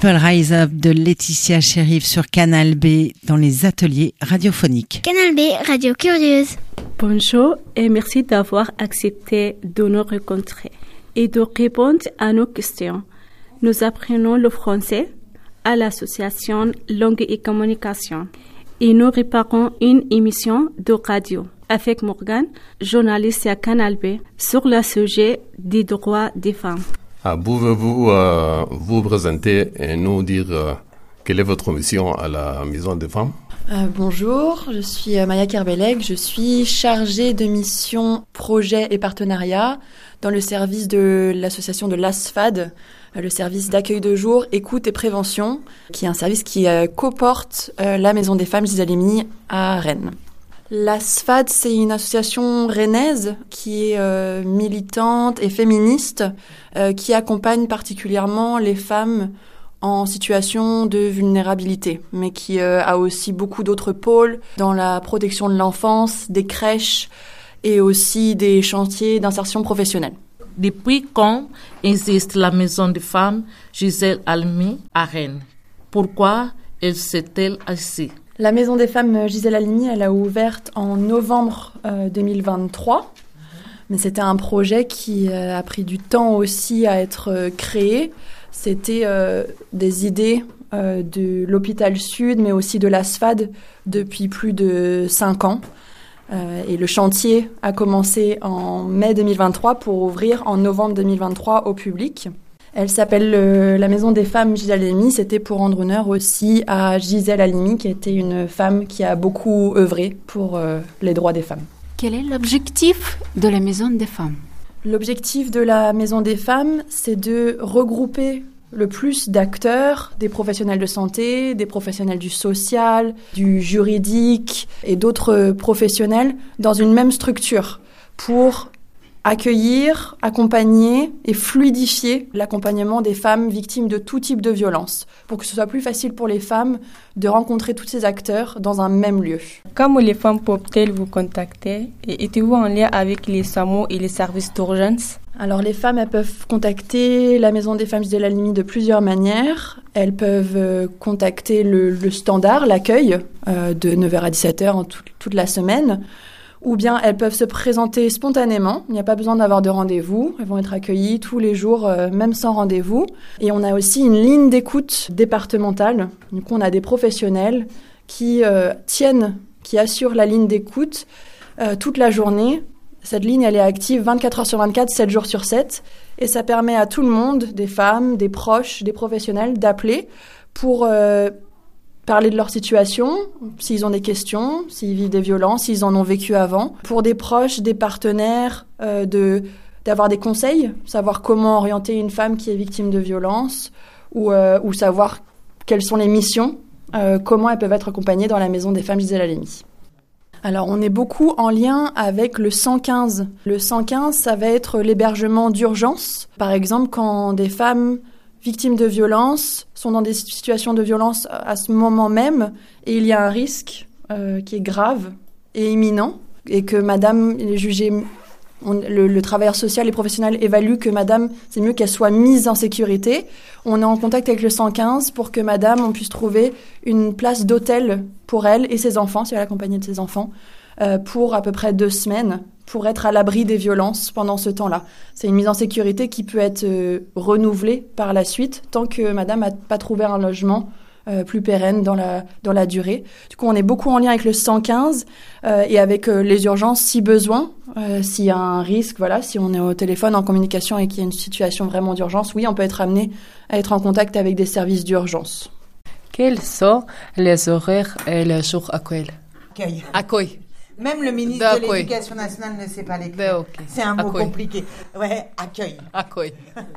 People Rise Up de Laetitia Chérif sur Canal B dans les ateliers radiophoniques. Canal B, radio curieuse. Bonjour et merci d'avoir accepté de nous rencontrer et de répondre à nos questions. Nous apprenons le français à l'association Langue et Communication et nous préparons une émission de radio avec Morgane, journaliste à Canal B, sur le sujet des droits des femmes. Ah, pouvez-vous euh, vous présenter et nous dire euh, quelle est votre mission à la Maison des femmes? Euh, bonjour, je suis Maya Kerbelek, je suis chargée de mission projet et partenariat dans le service de l'association de l'A S F A D, le service d'accueil de jour, écoute et prévention, qui est un service qui euh, coporte euh, la Maison des femmes Gisèle Halimi à Rennes. L'A S F A D, c'est une association rennaise qui est euh, militante et féministe, euh, qui accompagne particulièrement les femmes en situation de vulnérabilité, mais qui euh, a aussi beaucoup d'autres pôles dans la protection de l'enfance, des crèches et aussi des chantiers d'insertion professionnelle. Depuis quand existe la Maison des femmes Gisèle Halimi à Rennes? Pourquoi elle s'est-elle ici? La Maison des femmes Gisèle Halimi, elle a ouvert en novembre euh, deux mille vingt-trois, mais c'était un projet qui euh, a pris du temps aussi à être euh, créé. C'était euh, des idées euh, de l'hôpital Sud, mais aussi de l'A S F A D depuis plus de cinq ans. Euh, et le chantier a commencé en mai deux mille vingt-trois pour ouvrir en novembre deux mille vingt-trois au public. Elle s'appelle euh, la Maison des femmes Gisèle Halimi. C'était pour rendre honneur aussi à Gisèle Halimi, qui était une femme qui a beaucoup œuvré pour euh, les droits des femmes. Quel est l'objectif de la Maison des femmes? L'objectif de la Maison des femmes, c'est de regrouper le plus d'acteurs, des professionnels de santé, des professionnels du social, du juridique et d'autres professionnels dans une même structure pour accueillir, accompagner et fluidifier l'accompagnement des femmes victimes de tout type de violence, pour que ce soit plus facile pour les femmes de rencontrer tous ces acteurs dans un même lieu. Comment les femmes peuvent-elles vous contacter et êtes-vous en lien avec les S A M O et les services d'urgence? Alors les femmes, elles peuvent contacter la Maison des femmes Gisèle Halimi de plusieurs manières. Elles peuvent euh, contacter le, le standard, l'accueil, euh, de neuf heures à dix-sept heures en tout, toute la semaine. Ou bien elles peuvent se présenter spontanément. Il n'y a pas besoin d'avoir de rendez-vous. Elles vont être accueillies tous les jours, euh, même sans rendez-vous. Et on a aussi une ligne d'écoute départementale. Du coup, on a des professionnels qui euh, tiennent, qui assurent la ligne d'écoute euh, toute la journée. Cette ligne, elle est active vingt-quatre heures sur vingt-quatre, sept jours sur sept. Et ça permet à tout le monde, des femmes, des proches, des professionnels, d'appeler pour euh, parler de leur situation, s'ils ont des questions, s'ils vivent des violences, s'ils en ont vécu avant. Pour des proches, des partenaires, euh, de, d'avoir des conseils, savoir comment orienter une femme qui est victime de violences ou, euh, ou savoir quelles sont les missions, euh, comment elles peuvent être accompagnées dans la Maison des femmes Gisèle Halimi. Alors, on est beaucoup en lien avec le cent quinze. Le cent quinze, ça va être l'hébergement d'urgence. Par exemple, quand des femmes victimes de violences sont dans des situations de violence à ce moment même et il y a un risque euh, qui est grave et imminent et que madame est jugée, on, le, le travailleur social et professionnel évalue que madame, c'est mieux qu'elle soit mise en sécurité. On est en contact avec le cent quinze pour que madame, on puisse trouver une place d'hôtel pour elle et ses enfants, si elle est accompagnée de ses enfants, euh, pour à peu près deux semaines, pour être à l'abri des violences pendant ce temps-là. C'est une mise en sécurité qui peut être euh, renouvelée par la suite, tant que madame n'a pas trouvé un logement euh, plus pérenne dans la, dans la durée. Du coup, on est beaucoup en lien avec le cent quinze euh, et avec euh, les urgences si besoin, euh, s'il y a un risque, voilà, si on est au téléphone, en communication et qu'il y a une situation vraiment d'urgence, oui, on peut être amené à être en contact avec des services d'urgence. Quels sont les horaires et les jours accueil? Accueil. Accueil. Même le ministre de l'Éducation nationale ne sait pas l'écrire. Okay. C'est un mot accueil. Compliqué. Ouais, accueil. Accueil.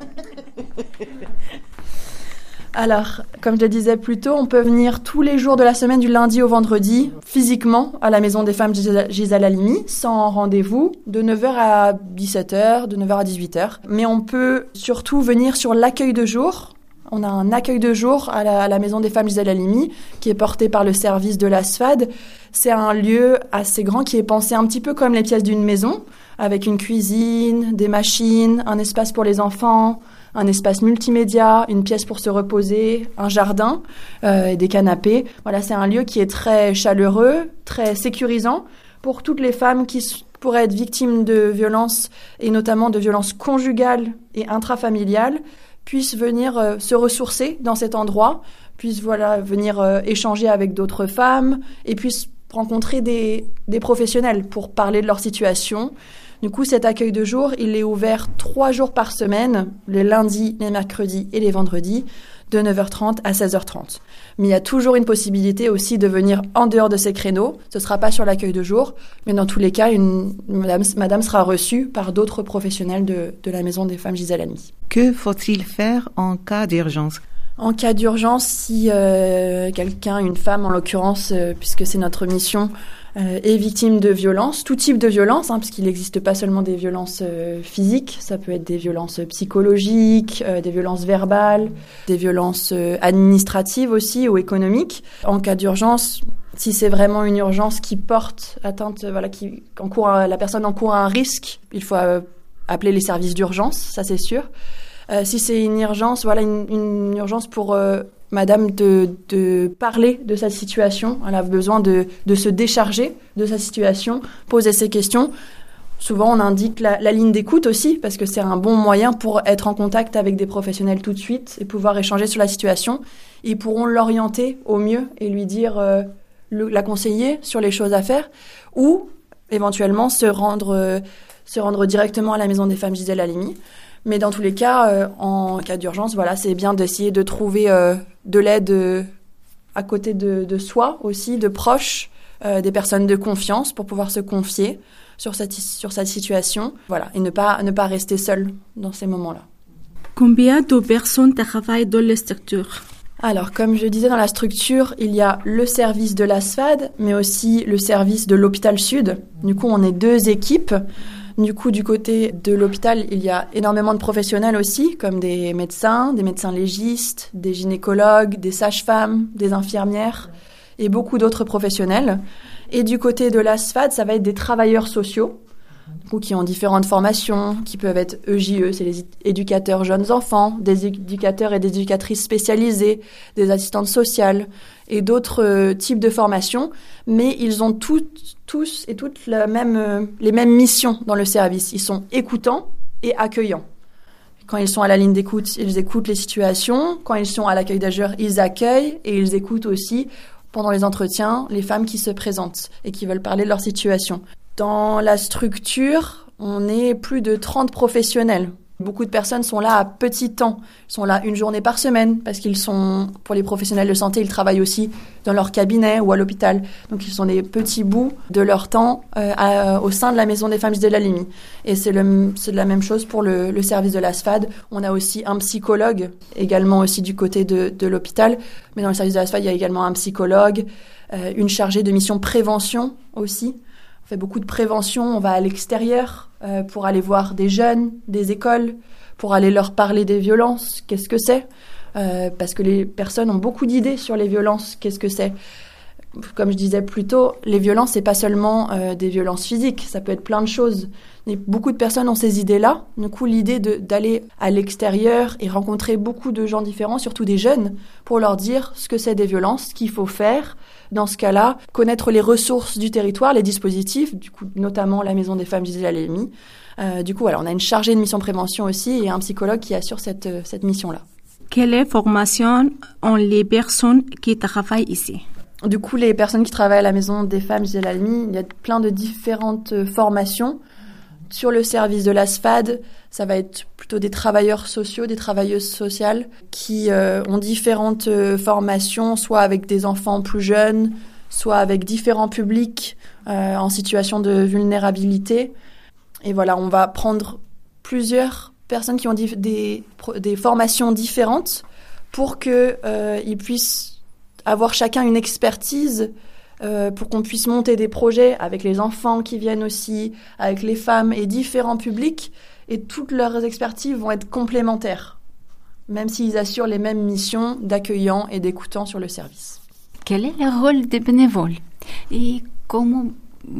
Alors, comme je le disais plus tôt, on peut venir tous les jours de la semaine, du lundi au vendredi, physiquement, à la Maison des femmes Gisèle Halimi, sans rendez-vous, de neuf heures à dix-sept heures, de neuf heures à dix-huit heures. Mais on peut surtout venir sur l'accueil de jour. On a un accueil de jour à la, à la Maison des femmes Gisèle Halimi, qui est porté par le service de l'A S F A D. C'est un lieu assez grand qui est pensé un petit peu comme les pièces d'une maison, avec une cuisine, des machines, un espace pour les enfants, un espace multimédia, une pièce pour se reposer, un jardin euh, et des canapés. Voilà, c'est un lieu qui est très chaleureux, très sécurisant pour toutes les femmes qui pourraient être victimes de violences et notamment de violences conjugales et intrafamiliales, puissent venir euh, se ressourcer dans cet endroit, puissent voilà, venir euh, échanger avec d'autres femmes et puissent rencontrer des, des professionnels pour parler de leur situation. Du coup, cet accueil de jour, il est ouvert trois jours par semaine, les lundis, les mercredis et les vendredis, de neuf heures trente à seize heures trente. Mais il y a toujours une possibilité aussi de venir en dehors de ces créneaux. Ce ne sera pas sur l'accueil de jour, mais dans tous les cas, une, madame, madame sera reçue par d'autres professionnels de, de la Maison des femmes Gisèle Halimi. Que faut-il faire en cas d'urgence ? En cas d'urgence, si euh, quelqu'un, une femme en l'occurrence, euh, puisque c'est notre mission, euh, est victime de violence, tout type de violence, hein, puisqu'il n'existe pas seulement des violences euh, physiques, ça peut être des violences psychologiques, euh, des violences verbales, des violences euh, administratives aussi ou économiques. En cas d'urgence, si c'est vraiment une urgence qui porte atteinte, euh, voilà, qui encourt un, la personne encourt un risque, il faut euh, appeler les services d'urgence, ça c'est sûr. Euh, si c'est une urgence, voilà, une, une urgence pour euh, madame de, de parler de sa situation. Elle a besoin de, de se décharger de sa situation, poser ses questions. Souvent, on indique la, la ligne d'écoute aussi, parce que c'est un bon moyen pour être en contact avec des professionnels tout de suite et pouvoir échanger sur la situation. Ils pourront l'orienter au mieux et lui dire, euh, le, la conseiller sur les choses à faire, ou éventuellement se rendre, euh, se rendre directement à la Maison des femmes Gisèle Halimi. Mais dans tous les cas, euh, en cas d'urgence, voilà, c'est bien d'essayer de trouver euh, de l'aide euh, à côté de, de soi aussi, de proches, euh, des personnes de confiance pour pouvoir se confier sur cette, sur cette situation. Voilà, et ne pas, ne pas rester seul dans ces moments-là. Combien de personnes travaillent dans les structures ? Alors, comme je disais, dans la structure, il y a le service de l'A S F A D, mais aussi le service de l'hôpital Sud. Du coup, on est deux équipes. Du coup, du côté de l'hôpital, il y a énormément de professionnels aussi, comme des médecins, des médecins légistes, des gynécologues, des sages-femmes, des infirmières et beaucoup d'autres professionnels. Et du côté de l'A S F A D, ça va être des travailleurs sociaux, du coup, qui ont différentes formations, qui peuvent être E J E, c'est les éducateurs jeunes enfants, des éducateurs et des éducatrices spécialisées, des assistantes sociales et d'autres euh, types de formations, mais ils ont toutes, tous et toutes la même, euh, les mêmes missions dans le service. Ils sont écoutants et accueillants. Quand ils sont à la ligne d'écoute, ils écoutent les situations. Quand ils sont à l'accueil d'ageurs, ils accueillent et ils écoutent aussi, pendant les entretiens, les femmes qui se présentent et qui veulent parler de leur situation. Dans la structure, on est plus de trente professionnels. Beaucoup de personnes sont là à petit temps. Ils sont là une journée par semaine parce qu'ils sont, pour les professionnels de santé, ils travaillent aussi dans leur cabinet ou à l'hôpital. Donc, ils sont des petits bouts de leur temps euh, à, au sein de la Maison des femmes Gisèle Halimi. Et c'est, le, c'est de la même chose pour le, le service de l'A S F A D. On a aussi un psychologue, également aussi du côté de, de l'hôpital. Mais dans le service de l'A S F A D, il y a également un psychologue, euh, une chargée de mission prévention aussi. On fait beaucoup de prévention, on va à l'extérieur euh, pour aller voir des jeunes, des écoles, pour aller leur parler des violences, qu'est-ce que c'est euh, parce que les personnes ont beaucoup d'idées sur les violences, qu'est-ce que c'est. Comme je disais plus tôt, les violences, c'est pas seulement euh, des violences physiques, ça peut être plein de choses. Et beaucoup de personnes ont ces idées-là. Du coup, l'idée de, d'aller à l'extérieur et rencontrer beaucoup de gens différents, surtout des jeunes, pour leur dire ce que c'est des violences, ce qu'il faut faire. Dans ce cas-là, connaître les ressources du territoire, les dispositifs, du coup, notamment la Maison des femmes Gisèle Halimi. Euh, du coup, voilà, on a une chargée de mission prévention aussi et un psychologue qui assure cette, cette mission-là. Quelle formation ont les personnes qui travaillent ici ? Du coup, les personnes qui travaillent à la Maison des femmes Gisèle Halimi, il y a plein de différentes formations. Sur le service de l'A S F A D, ça va être plutôt des travailleurs sociaux, des travailleuses sociales qui euh, ont différentes euh, formations, soit avec des enfants plus jeunes, soit avec différents publics euh, en situation de vulnérabilité. Et voilà, on va prendre plusieurs personnes qui ont dif- des, des formations différentes pour qu'ils euh, puissent avoir chacun une expertise Euh, pour qu'on puisse monter des projets avec les enfants qui viennent aussi, avec les femmes et différents publics. Et toutes leurs expertises vont être complémentaires, même s'ils assurent les mêmes missions d'accueillant et d'écoutant sur le service. Quel est le rôle des bénévoles et comment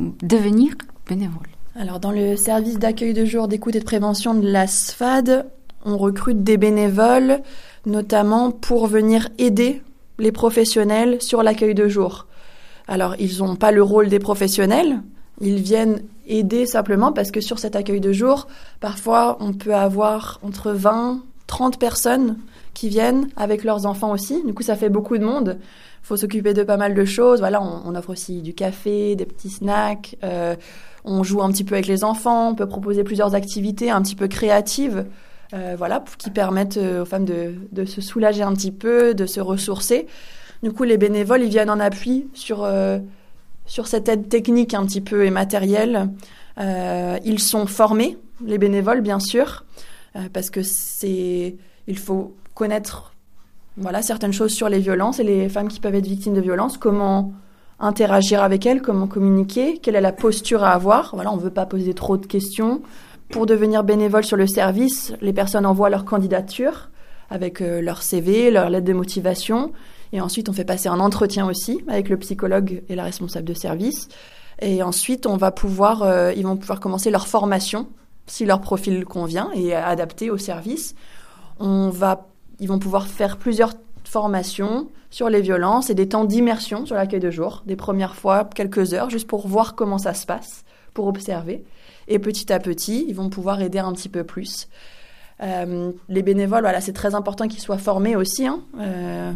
devenir bénévole ? Alors, dans le service d'accueil de jour, d'écoute et de prévention de l'A S F A D, on recrute des bénévoles, notamment pour venir aider les professionnels sur l'accueil de jour. Alors, ils n'ont pas le rôle des professionnels, ils viennent aider simplement parce que sur cet accueil de jour, parfois, on peut avoir entre vingt, trente personnes qui viennent avec leurs enfants aussi. Du coup, ça fait beaucoup de monde. Il faut s'occuper de pas mal de choses. Voilà, on, on offre aussi du café, des petits snacks. Euh, on joue un petit peu avec les enfants. On peut proposer plusieurs activités un petit peu créatives, euh, voilà, pour, qui permettent euh, aux femmes de, de se soulager un petit peu, de se ressourcer. Du coup, les bénévoles, ils viennent en appui sur euh, sur cette aide technique un petit peu et matérielle. Euh, ils sont formés, les bénévoles, bien sûr, euh, parce que c'est, il faut connaître, voilà, certaines choses sur les violences et les femmes qui peuvent être victimes de violences, comment interagir avec elles, comment communiquer, quelle est la posture à avoir. Voilà, on ne veut pas poser trop de questions. Pour devenir bénévole sur le service, les personnes envoient leur candidature avec euh, leur C V, leur lettre de motivation. Et ensuite, on fait passer un entretien aussi avec le psychologue et la responsable de service. Et ensuite, on va pouvoir, euh, ils vont pouvoir commencer leur formation, si leur profil convient et adapté au service. On va, ils vont pouvoir faire plusieurs formations sur les violences et des temps d'immersion sur l'accueil de jour, des premières fois quelques heures, juste pour voir comment ça se passe, pour observer. Et petit à petit, ils vont pouvoir aider un petit peu plus. Euh, les bénévoles, voilà, c'est très important qu'ils soient formés aussi, hein. Euh,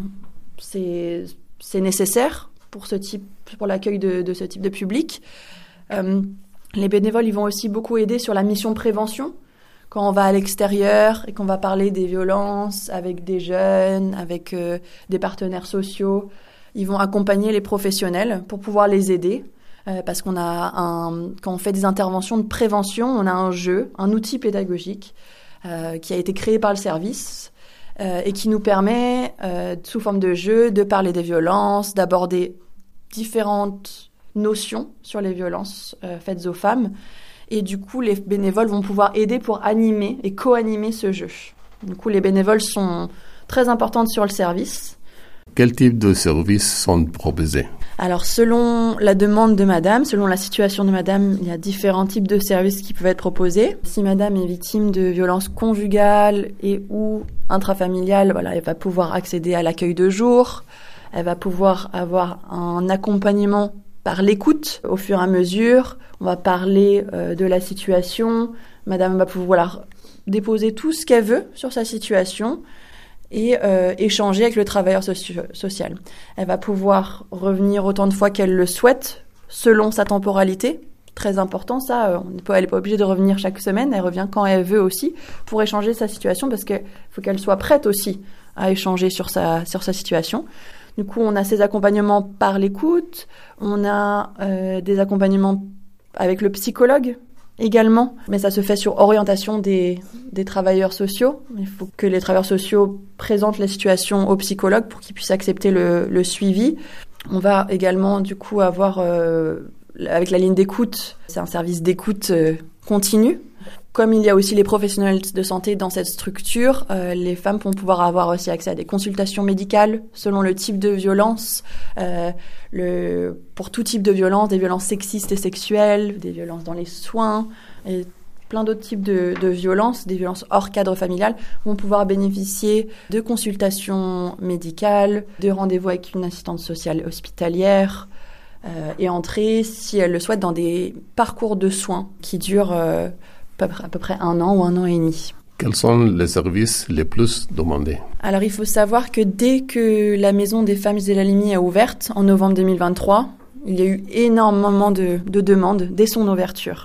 c'est, c'est nécessaire pour ce type, pour l'accueil de, de ce type de public. Euh, les bénévoles, ils vont aussi beaucoup aider sur la mission prévention. Quand on va à l'extérieur et qu'on va parler des violences avec des jeunes, avec euh, des partenaires sociaux, ils vont accompagner les professionnels pour pouvoir les aider. Euh, parce qu'on a un, quand on fait des interventions de prévention, on a un jeu, un outil pédagogique euh, qui a été créé par le service euh, et qui nous permet, euh, sous forme de jeu, de parler des violences, d'aborder différentes notions sur les violences euh, faites aux femmes. Et du coup, les bénévoles vont pouvoir aider pour animer et co-animer ce jeu. Du coup, les bénévoles sont très importantes sur le service. Quel type de services sont proposés ? Alors, selon la demande de madame, selon la situation de madame, il y a différents types de services qui peuvent être proposés. Si madame est victime de violences conjugales et ou intrafamiliales, voilà, elle va pouvoir accéder à l'accueil de jour. Elle va pouvoir avoir un accompagnement par l'écoute au fur et à mesure. On va parler euh, de la situation. Madame va pouvoir déposer tout ce qu'elle veut sur sa situation et euh, échanger avec le travailleur socio- social. Elle va pouvoir revenir autant de fois qu'elle le souhaite, selon sa temporalité. Très important, ça. Elle n'est pas obligée de revenir chaque semaine. Elle revient quand elle veut aussi pour échanger sa situation parce qu'il faut qu'elle soit prête aussi à échanger sur sa, sur sa situation. Du coup, on a ces accompagnements par l'écoute. On a euh, des accompagnements avec le psychologue également, mais ça se fait sur orientation des, des travailleurs sociaux. Il faut que les travailleurs sociaux présentent la situation au psychologue pour qu'ils puissent accepter le, le suivi. On va également du coup avoir, euh, avec la ligne d'écoute, c'est un service d'écoute euh, continue. Comme il y a aussi les professionnels de santé dans cette structure, euh, les femmes vont pouvoir avoir aussi accès à des consultations médicales selon le type de violence, euh, le, pour tout type de violence, des violences sexistes et sexuelles, des violences dans les soins et plein d'autres types de, de violences, des violences hors cadre familial, vont pouvoir bénéficier de consultations médicales, de rendez-vous avec une assistante sociale hospitalière euh, et entrer, si elles le souhaitent, dans des parcours de soins qui durent euh, à peu près un an ou un an et demi. Quels sont les services les plus demandés ? Alors, il faut savoir que dès que la Maison des femmes Zelalimi a ouverte, en novembre deux mille vingt-trois, il y a eu énormément de, de demandes dès son ouverture.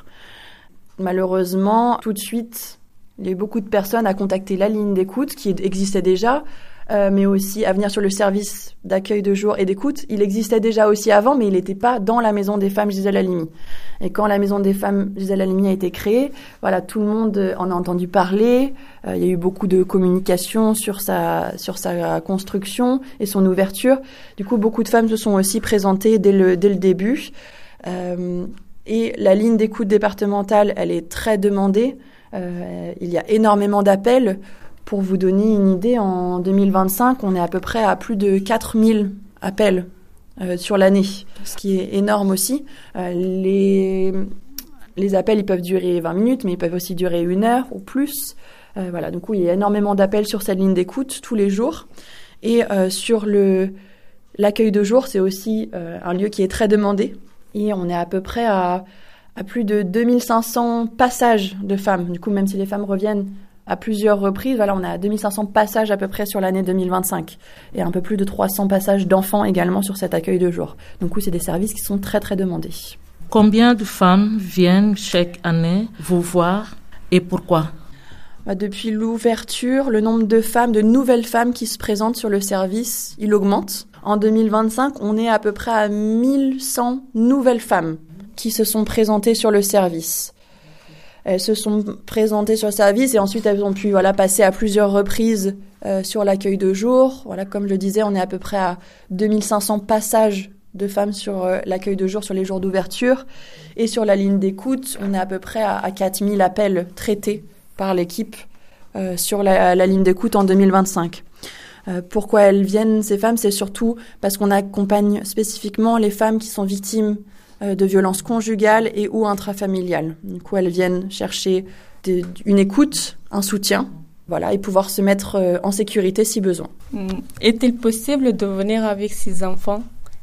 Malheureusement, tout de suite, il y a eu beaucoup de personnes à contacter la ligne d'écoute qui existait déjà, euh, mais aussi à venir sur le service d'accueil de jour et d'écoute. Il existait déjà aussi avant, mais il n'était pas dans la Maison des femmes Gisèle Halimi. Et quand la Maison des femmes Gisèle Halimi a été créée, voilà, tout le monde en a entendu parler. Euh, il y a eu beaucoup de communication sur sa, sur sa construction et son ouverture. Du coup, beaucoup de femmes se sont aussi présentées dès le, dès le début. Euh, et la ligne d'écoute départementale, elle est très demandée. Euh, il y a énormément d'appels. Pour vous donner une idée, en deux mille vingt-cinq, on est à peu près à plus de quatre mille appels euh, sur l'année, ce qui est énorme aussi. Euh, les, les appels, ils peuvent durer vingt minutes, mais ils peuvent aussi durer une heure ou plus. Euh, voilà, du coup, il y a énormément d'appels sur cette ligne d'écoute tous les jours. Et euh, sur le, l'accueil de jour, c'est aussi euh, un lieu qui est très demandé. Et on est à peu près à, à plus de deux mille cinq cents passages de femmes. Du coup, même si les femmes reviennent à plusieurs reprises, voilà, on a deux mille cinq cents passages à peu près sur l'année deux mille vingt-cinq. Et un peu plus de trois cents passages d'enfants également sur cet accueil de jour. Donc, c'est des services qui sont très, très demandés. Combien de femmes viennent chaque année vous voir et pourquoi ? Depuis l'ouverture, le nombre de femmes, de nouvelles femmes qui se présentent sur le service, il augmente. En deux mille vingt-cinq, on est à peu près à mille cent nouvelles femmes qui se sont présentées sur le service. Elles se sont présentées sur le service et ensuite elles ont pu voilà, passer à plusieurs reprises euh, sur l'accueil de jour. Voilà, comme je le disais, on est à peu près à deux mille cinq cents passages de femmes sur euh, l'accueil de jour sur les jours d'ouverture. Et sur la ligne d'écoute, on est à peu près à, à quatre mille appels traités par l'équipe euh, sur la, la ligne d'écoute en deux mille vingt-cinq. Euh, pourquoi elles viennent, ces femmes ? C'est surtout parce qu'on accompagne spécifiquement les femmes qui sont victimes euh, de violences conjugales et ou intrafamiliales. Du coup, elles viennent chercher des, une écoute, un soutien, voilà, et pouvoir se mettre euh, en sécurité si besoin. Est-il possible de venir avec ces enfants ?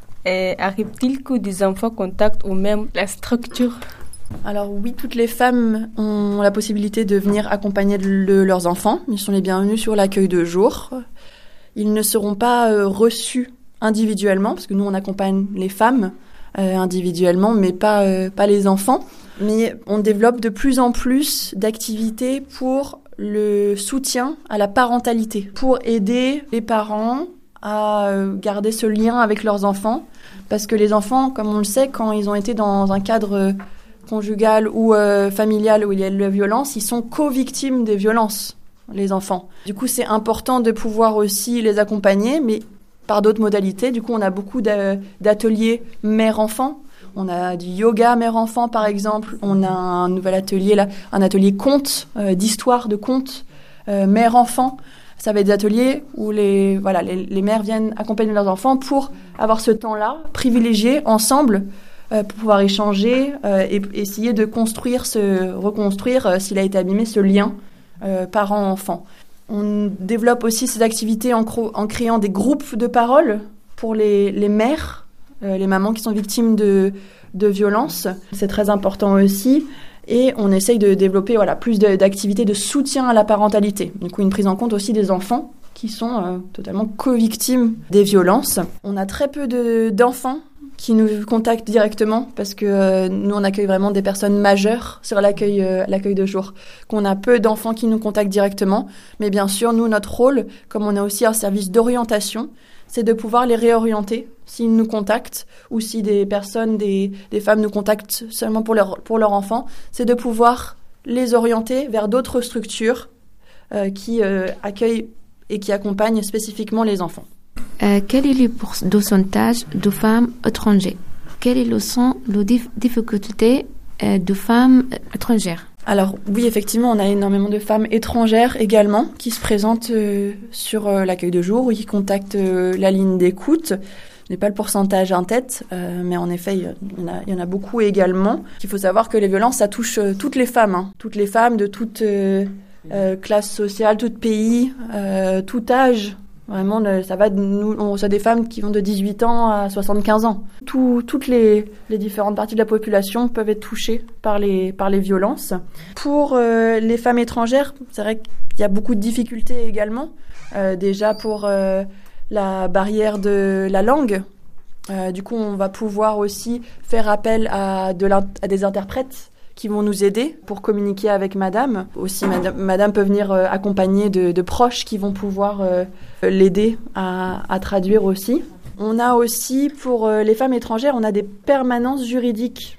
Et arrive-t-il que des enfants contactent ou même la structure ? Alors oui, toutes les femmes ont la possibilité de venir accompagner le, leurs enfants. Ils sont les bienvenus sur l'accueil de jour. Ils ne seront pas euh, reçus individuellement, parce que nous, on accompagne les femmes euh, individuellement, mais pas, euh, pas les enfants. Mais on développe de plus en plus d'activités pour le soutien à la parentalité, pour aider les parents à euh, garder ce lien avec leurs enfants. Parce que les enfants, comme on le sait, quand ils ont été dans un cadre euh, conjugal ou euh, familial où il y a de la violence, ils sont co-victimes des violences, les enfants. Du coup, c'est important de pouvoir aussi les accompagner, mais par d'autres modalités. Du coup, on a beaucoup d'a- d'ateliers mère-enfant. On a du yoga mère-enfant, par exemple. On a un nouvel atelier, là, un atelier conte, euh, d'histoire, de conte, euh, mère-enfant. Ça va être des ateliers où les, voilà, les, les mères viennent accompagner leurs enfants pour avoir ce temps-là, privilégié ensemble, euh, pour pouvoir échanger euh, et essayer de construire, ce, reconstruire, euh, s'il a été abîmé, ce lien euh, parent-enfant. On développe aussi ces activités en, cro- en créant des groupes de parole pour les, les mères, euh, les mamans qui sont victimes de, de violences. C'est très important aussi. Et on essaye de développer voilà, plus de, d'activités de soutien à la parentalité. Du coup, une prise en compte aussi des enfants qui sont euh, totalement co-victimes des violences. On a très peu de, d'enfants qui nous contactent directement parce que euh, nous, on accueille vraiment des personnes majeures sur l'accueil, euh, l'accueil de jour. Qu'on a peu d'enfants qui nous contactent directement. Mais bien sûr, nous, notre rôle, comme on a aussi un service d'orientation, c'est de pouvoir les réorienter s'ils nous contactent ou si des personnes, des, des femmes nous contactent seulement pour leur, pour leur enfant, c'est de pouvoir les orienter vers d'autres structures euh, qui euh, accueillent et qui accompagnent spécifiquement les enfants. Euh, quel est le pourcentage de femmes étrangères ? Quelles sont les dif- difficultés euh, de femmes étrangères ? Alors oui, effectivement, on a énormément de femmes étrangères également qui se présentent euh, sur euh, l'accueil de jour ou qui contactent euh, la ligne d'écoute. Je n'ai pas le pourcentage en tête, euh, mais en effet, il y, en a, il y en a beaucoup également. Il faut savoir que les violences, ça touche euh, toutes les femmes, hein. Toutes les femmes de toute euh, euh, classe sociale, tout pays, euh, tout âge. Vraiment, ça va. Nous, on reçoit des femmes qui vont de dix-huit ans à soixante-quinze ans. Tout, toutes les, les différentes parties de la population peuvent être touchées par les, par les violences. Pour euh, les femmes étrangères, c'est vrai qu'il y a beaucoup de difficultés également. Euh, déjà pour euh, la barrière de la langue. Euh, du coup, on va pouvoir aussi faire appel à, de à des interprètes qui vont nous aider pour communiquer avec madame. Aussi, madame, madame peut venir euh, accompagner de, de proches qui vont pouvoir euh, l'aider à, à traduire aussi. On a aussi, pour euh, les femmes étrangères, on a des permanences juridiques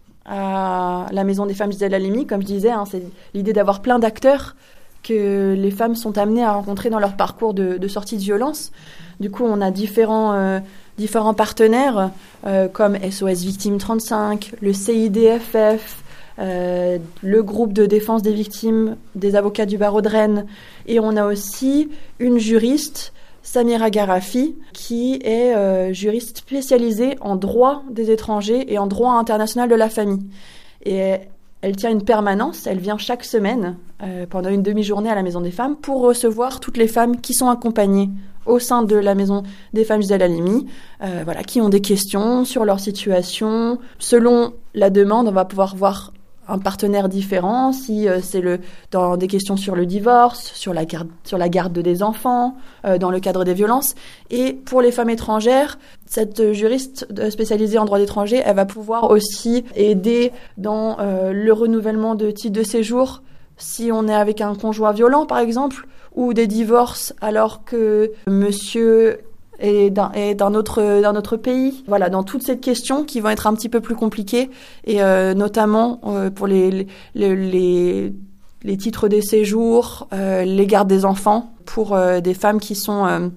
à la Maison des femmes Gisèle Halimi. Comme je disais, hein, c'est l'idée d'avoir plein d'acteurs que les femmes sont amenées à rencontrer dans leur parcours de, de sortie de violence. Du coup, on a différents, euh, différents partenaires euh, comme S O S Victimes trente-cinq, le C I D F F, Euh, le groupe de défense des victimes des avocats du barreau de Rennes, et on a aussi une juriste, Samira Garafi, qui est euh, juriste spécialisée en droit des étrangers et en droit international de la famille. Et elle tient une permanence, elle vient chaque semaine euh, pendant une demi-journée à la Maison des Femmes pour recevoir toutes les femmes qui sont accompagnées au sein de la Maison des Femmes Gisèle Halimi, euh, voilà, qui ont des questions sur leur situation. Selon la demande, on va pouvoir voir un partenaire différent, si euh, c'est le dans des questions sur le divorce, sur la garde, sur la garde des enfants, euh, dans le cadre des violences. Et pour les femmes étrangères, cette juriste spécialisée en droit d'étranger, elle va pouvoir aussi aider dans euh, le renouvellement de titre de séjour, si on est avec un conjoint violent, par exemple, ou des divorces alors que monsieur est d'un, est d'un autre, d'un autre pays. Voilà, dans toutes ces questions qui vont être un petit peu plus compliquées, et euh, notamment euh, pour les, les, les, les titres des séjours, euh, les gardes des enfants, pour euh, des femmes qui sont, euh,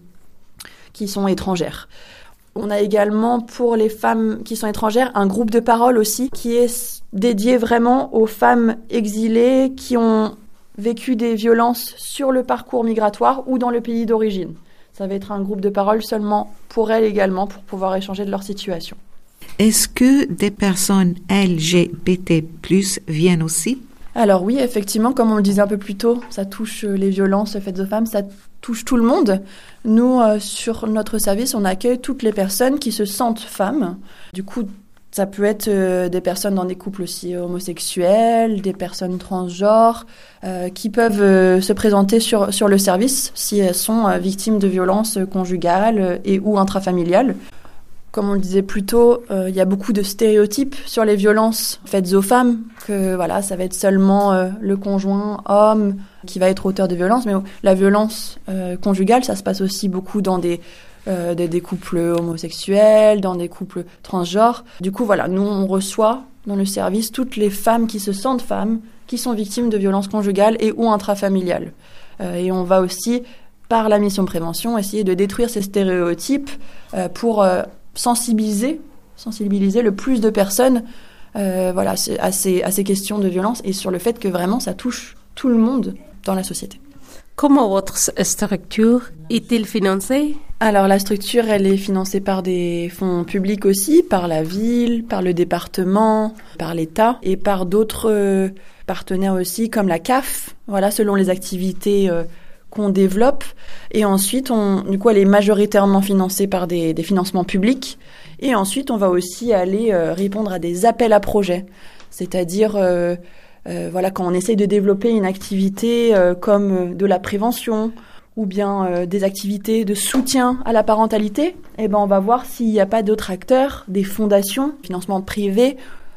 qui sont étrangères. On a également, pour les femmes qui sont étrangères, un groupe de parole aussi, qui est dédié vraiment aux femmes exilées qui ont vécu des violences sur le parcours migratoire ou dans le pays d'origine. Ça va être un groupe de parole seulement pour elles également, pour pouvoir échanger de leur situation. Est-ce que des personnes L G B T plus viennent aussi? Alors oui, effectivement, comme on le disait un peu plus tôt, ça touche les violences faites aux femmes, ça touche tout le monde. Nous, euh, sur notre service, on accueille toutes les personnes qui se sentent femmes. Du coup, ça peut être euh, des personnes dans des couples aussi homosexuels, des personnes transgenres, euh, qui peuvent euh, se présenter sur, sur le service si elles sont euh, victimes de violences conjugales et ou intrafamiliales. Comme on le disait plus tôt, euh, il y a beaucoup de stéréotypes sur les violences faites aux femmes, que voilà, ça va être seulement euh, le conjoint homme qui va être auteur de violences, mais la violence euh, conjugale, ça se passe aussi beaucoup dans des Euh, des, des couples homosexuels, dans des couples transgenres. Du coup, voilà, nous, on reçoit dans le service toutes les femmes qui se sentent femmes, qui sont victimes de violences conjugales et ou intrafamiliales. Euh, et on va aussi, par la mission prévention, essayer de détruire ces stéréotypes euh, pour euh, sensibiliser, sensibiliser le plus de personnes euh, voilà, à ces, à ces questions de violence et sur le fait que vraiment, ça touche tout le monde dans la société. Comment votre structure est-elle financée? Alors la structure, elle est financée par des fonds publics aussi, par la ville, par le département, par l'État et par d'autres euh, partenaires aussi, comme la C A F, voilà, selon les activités euh, qu'on développe. Et ensuite, on, du coup, elle est majoritairement financée par des, des financements publics. Et ensuite, on va aussi aller euh, répondre à des appels à projets, c'est-à-dire... Euh, Euh, voilà, quand on essaye de développer une activité euh, comme de la prévention ou bien euh, des activités de soutien à la parentalité, eh ben on va voir s'il n'y a pas d'autres acteurs, des fondations, financement privé,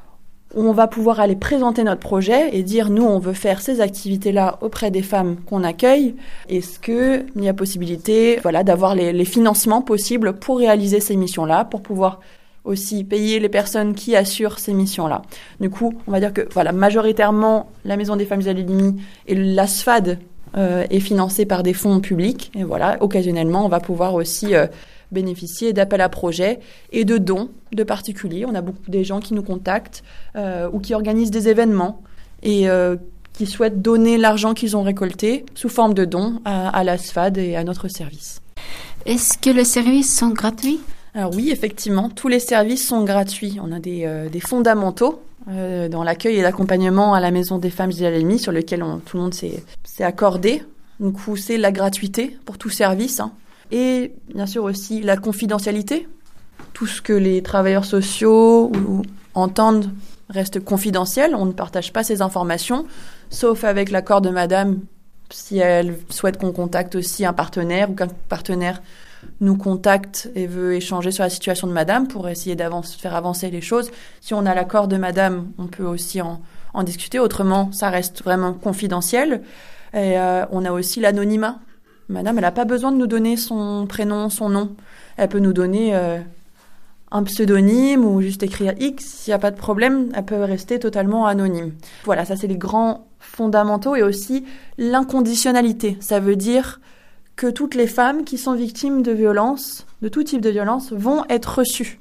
où on va pouvoir aller présenter notre projet et dire nous on veut faire ces activités-là auprès des femmes qu'on accueille. Est-ce qu'il y a possibilité, voilà, d'avoir les, les financements possibles pour réaliser ces missions-là, pour pouvoir aussi payer les personnes qui assurent ces missions-là. Du coup, on va dire que voilà, majoritairement, la Maison des Femmes Gisèle Halimi et l'A S F A D euh, est financée par des fonds publics. Et voilà, occasionnellement, on va pouvoir aussi euh, bénéficier d'appels à projets et de dons de particuliers. On a beaucoup des gens qui nous contactent euh, ou qui organisent des événements et euh, qui souhaitent donner l'argent qu'ils ont récolté sous forme de dons à, à l'A S F A D et à notre service. Est-ce que les services sont gratuits? Alors oui, effectivement, tous les services sont gratuits. On a des, euh, des fondamentaux euh, dans l'accueil et l'accompagnement à la Maison des Femmes Gisèle Halimi sur lesquels on, tout le monde s'est, s'est accordé. Du coup, c'est la gratuité pour tout service, hein. Et bien sûr aussi la confidentialité. Tout ce que les travailleurs sociaux ou, entendent reste confidentiel. On ne partage pas ces informations, sauf avec l'accord de madame, si elle souhaite qu'on contacte aussi un partenaire ou qu'un partenaire nous contacte et veut échanger sur la situation de madame pour essayer de faire avancer les choses. Si on a l'accord de madame, on peut aussi en, en discuter. Autrement, ça reste vraiment confidentiel. Et euh, on a aussi l'anonymat. Madame, elle n'a pas besoin de nous donner son prénom, son nom. Elle peut nous donner euh, un pseudonyme ou juste écrire X. S'il n'y a pas de problème, elle peut rester totalement anonyme. Voilà, ça c'est les grands fondamentaux. Et aussi l'inconditionnalité. Ça veut dire que toutes les femmes qui sont victimes de violences, de tout type de violence, vont être reçues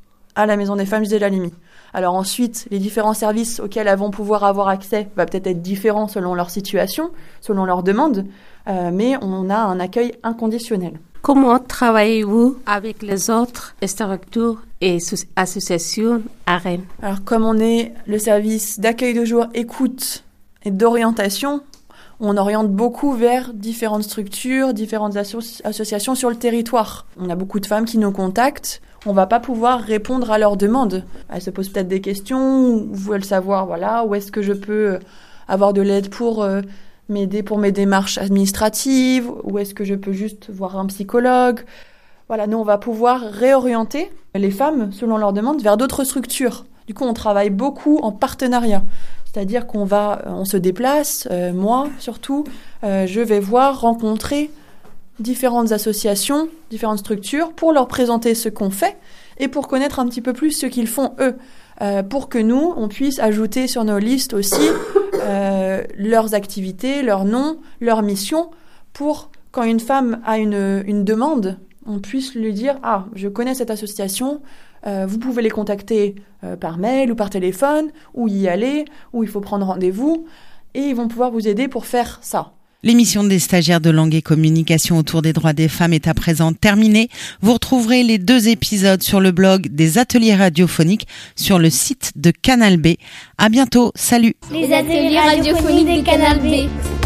à la Maison des Femmes Gisèle Halimi. Alors ensuite, les différents services auxquels elles vont pouvoir avoir accès va peut-être être différents selon leur situation, selon leurs demandes, euh, mais on a un accueil inconditionnel. Comment travaillez-vous avec les autres structures et associations à Rennes. Alors, comme on est le service d'accueil de jour, écoute et d'orientation, on oriente beaucoup vers différentes structures, différentes asso- associations sur le territoire. On a beaucoup de femmes qui nous contactent. On va pas pouvoir répondre à leurs demandes. Elles se posent peut-être des questions ou veulent savoir, voilà, où est-ce que je peux avoir de l'aide pour euh, m'aider pour mes démarches administratives, où est-ce que je peux juste voir un psychologue. Voilà, nous, on va pouvoir réorienter les femmes, selon leurs demandes, vers d'autres structures. Du coup, on travaille beaucoup en partenariat. C'est-à-dire qu'on va, on se déplace, euh, moi surtout, euh, je vais voir, rencontrer différentes associations, différentes structures pour leur présenter ce qu'on fait et pour connaître un petit peu plus ce qu'ils font eux, euh, pour que nous, on puisse ajouter sur nos listes aussi euh, leurs activités, leurs noms, leurs missions, pour quand une femme a une, une demande, on puisse lui dire « Ah, je connais cette association, euh, vous pouvez les contacter euh, par mail ou par téléphone, ou y aller, ou il faut prendre rendez-vous, et ils vont pouvoir vous aider pour faire ça. » L'émission des stagiaires de langue et communication autour des droits des femmes est à présent terminée. Vous retrouverez les deux épisodes sur le blog des ateliers radiophoniques sur le site de Canal B. À bientôt, salut. Les ateliers radiophoniques de Canal B.